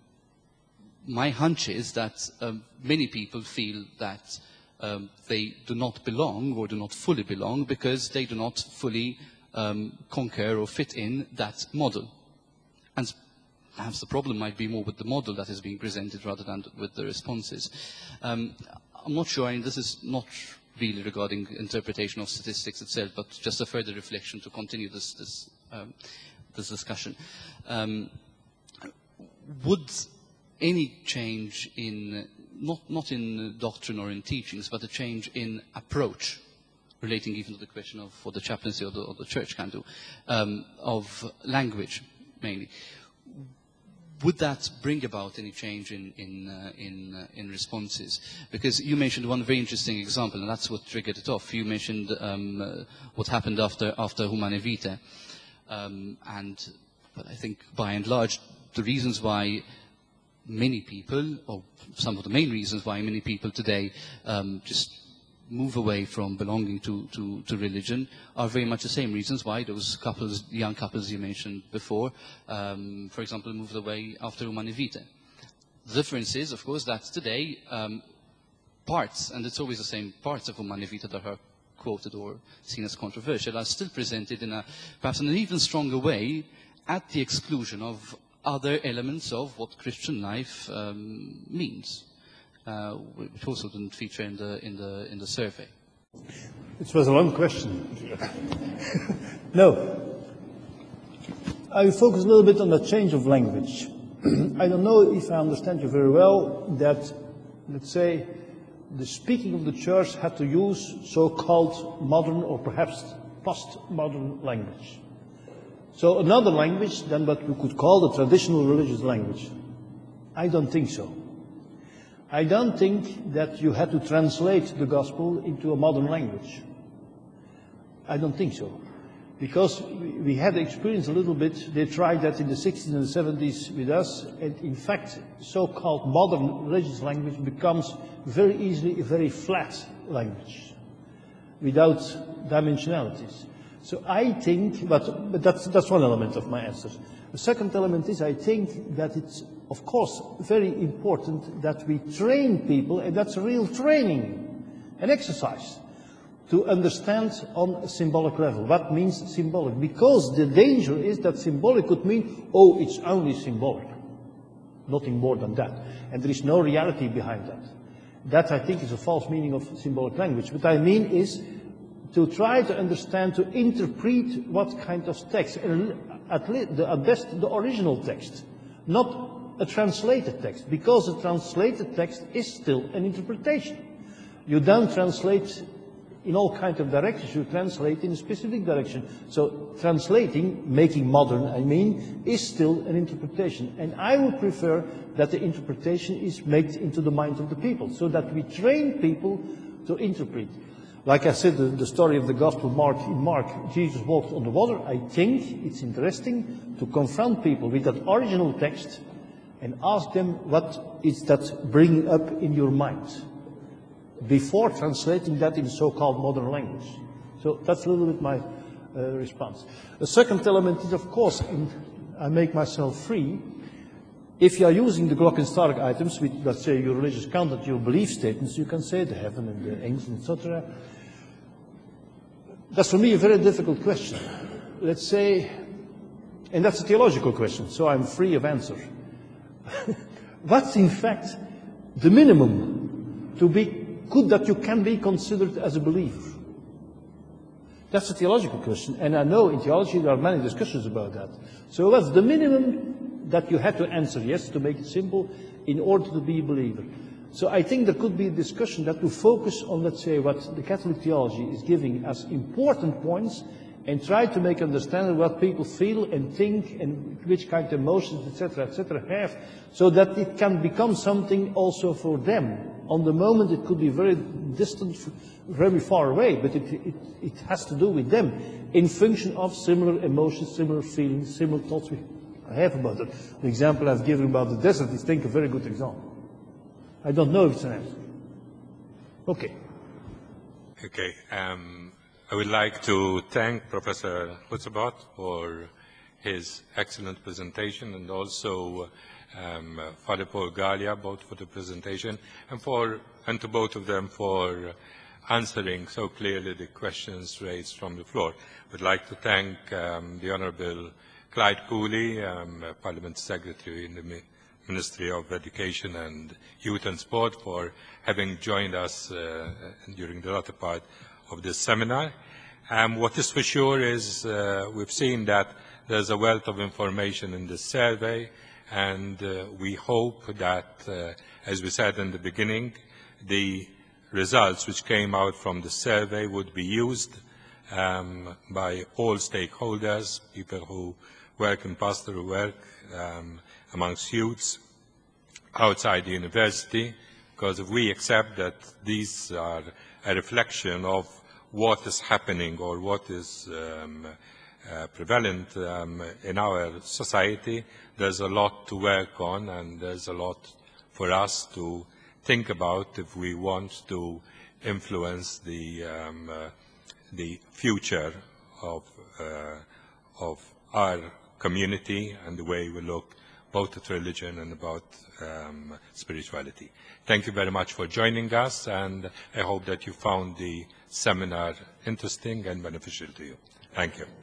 my hunch is that um, many people feel that um, they do not belong or do not fully belong because they do not fully um, concur or fit in that model. And perhaps the problem might be more with the model that is being presented rather than with the responses. Um, I'm not sure, I mean, this is not really regarding interpretation of statistics itself, but just a further reflection to continue this, this, um, this discussion. Um, would any change in, not, not in doctrine or in teachings, but a change in approach, relating even to the question of what the chaplaincy or the, or the church can do, um, of language mainly, would that bring about any change in, in, uh, in, uh, in responses? Because you mentioned one very interesting example, and that's what triggered it off. You mentioned um, uh, what happened after, after Humane Vitae. Um, and but I think by and large, the reasons why many people, or some of the main reasons why many people today um, just move away from belonging to, to, to religion are very much the same reasons why those couples, young couples you mentioned before, um, for example, moved away after Humanae Vitae. The difference is, of course, that today um, parts, and it's always the same parts of Humanae Vitae that are quoted or seen as controversial, are still presented in a, perhaps in an even stronger way at the exclusion of other elements of what Christian life um, means, uh, which also didn't feature in the, in the, in the survey. It was a long question. No. I will focus a little bit on the change of language. I don't know if I understand you very well that, let's say, the speaking of the church had to use so-called modern or perhaps postmodern language. So another language than what we could call the traditional religious language. I don't think so. I don't think that you had to translate the gospel into a modern language. I don't think so. Because we had experience a little bit, they tried that in the sixties and seventies with us, and in fact, so-called modern religious language becomes very easily a very flat language, without dimensionalities. So I think, but, but that's, that's one element of my answer. The second element is I think that it's, of course, very important that we train people, and that's a real training, an exercise, to understand on a symbolic level. What means symbolic? Because the danger is that symbolic could mean, oh, it's only symbolic. Nothing more than that. And there is no reality behind that. That, I think, is a false meaning of symbolic language. What I mean is to try to understand, to interpret what kind of text, and at, least, at best the original text, not a translated text, because a translated text is still an interpretation. You don't translate in all kinds of directions, you translate in a specific direction. So translating, making modern, I mean, is still an interpretation. And I would prefer that the interpretation is made into the mind of the people, so that we train people to interpret. Like I said, the, the story of the Gospel Mark, in Mark, Jesus walked on the water. I think it's interesting to confront people with that original text and ask them what is that bringing up in your mind, before translating that in so-called modern language. So that's a little bit my uh, response. The second element is, of course, and I make myself free, if you are using the Glockenstark items with, let's say, your religious content, your belief statements, you can say the heaven and the angels, et cetera. That's for me a very difficult question. Let's say, and that's a theological question, so I'm free of answer. What's in fact the minimum to be good that you can be considered as a believer? That's a theological question, and I know in theology there are many discussions about that. So what's the minimum that you have to answer yes, to make it simple, in order to be a believer? So I think there could be a discussion that to focus on, let's say, what the Catholic theology is giving as important points, and try to make understand what people feel and think, and which kind of emotions, et cetera, et cetera, have, so that it can become something also for them. On the moment, it could be very distant, very far away, but it, it, it has to do with them, in function of similar emotions, similar feelings, similar thoughts we have about it. The example I've given about the desert is, I think, a very good example. I don't know if it's an answer. Okay. Okay. Um, I would like to thank Professor Hutzebot for his excellent presentation, and also um, Father Paul Galea, both for the presentation, and for and to both of them for answering so clearly the questions raised from the floor. I would like to thank um, the Honourable Clyde Cooley, um, Parliament Secretary in the Ministry of Education and Youth and Sport, for having joined us uh, during the latter part of this seminar. Um, what is for sure is uh, we've seen that there's a wealth of information in this survey, and uh, we hope that, uh, as we said in the beginning, the results which came out from the survey would be used um, by all stakeholders, people who work in pastoral work, um, amongst youths, outside the university, because if we accept that these are a reflection of what is happening or what is um, uh, prevalent um, in our society. There's a lot to work on, and there's a lot for us to think about if we want to influence the, um, uh, the future of, uh, of our community and the way we look both at religion and about um, spirituality. Thank you very much for joining us, and I hope that you found the seminar interesting and beneficial to you. Thank you.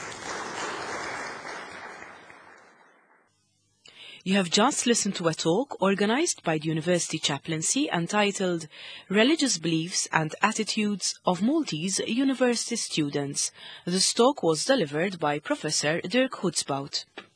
You have just listened to a talk organized by the University Chaplaincy entitled Religious Beliefs and Attitudes of Maltese University Students. This talk was delivered by Professor Dirk Hutzbout.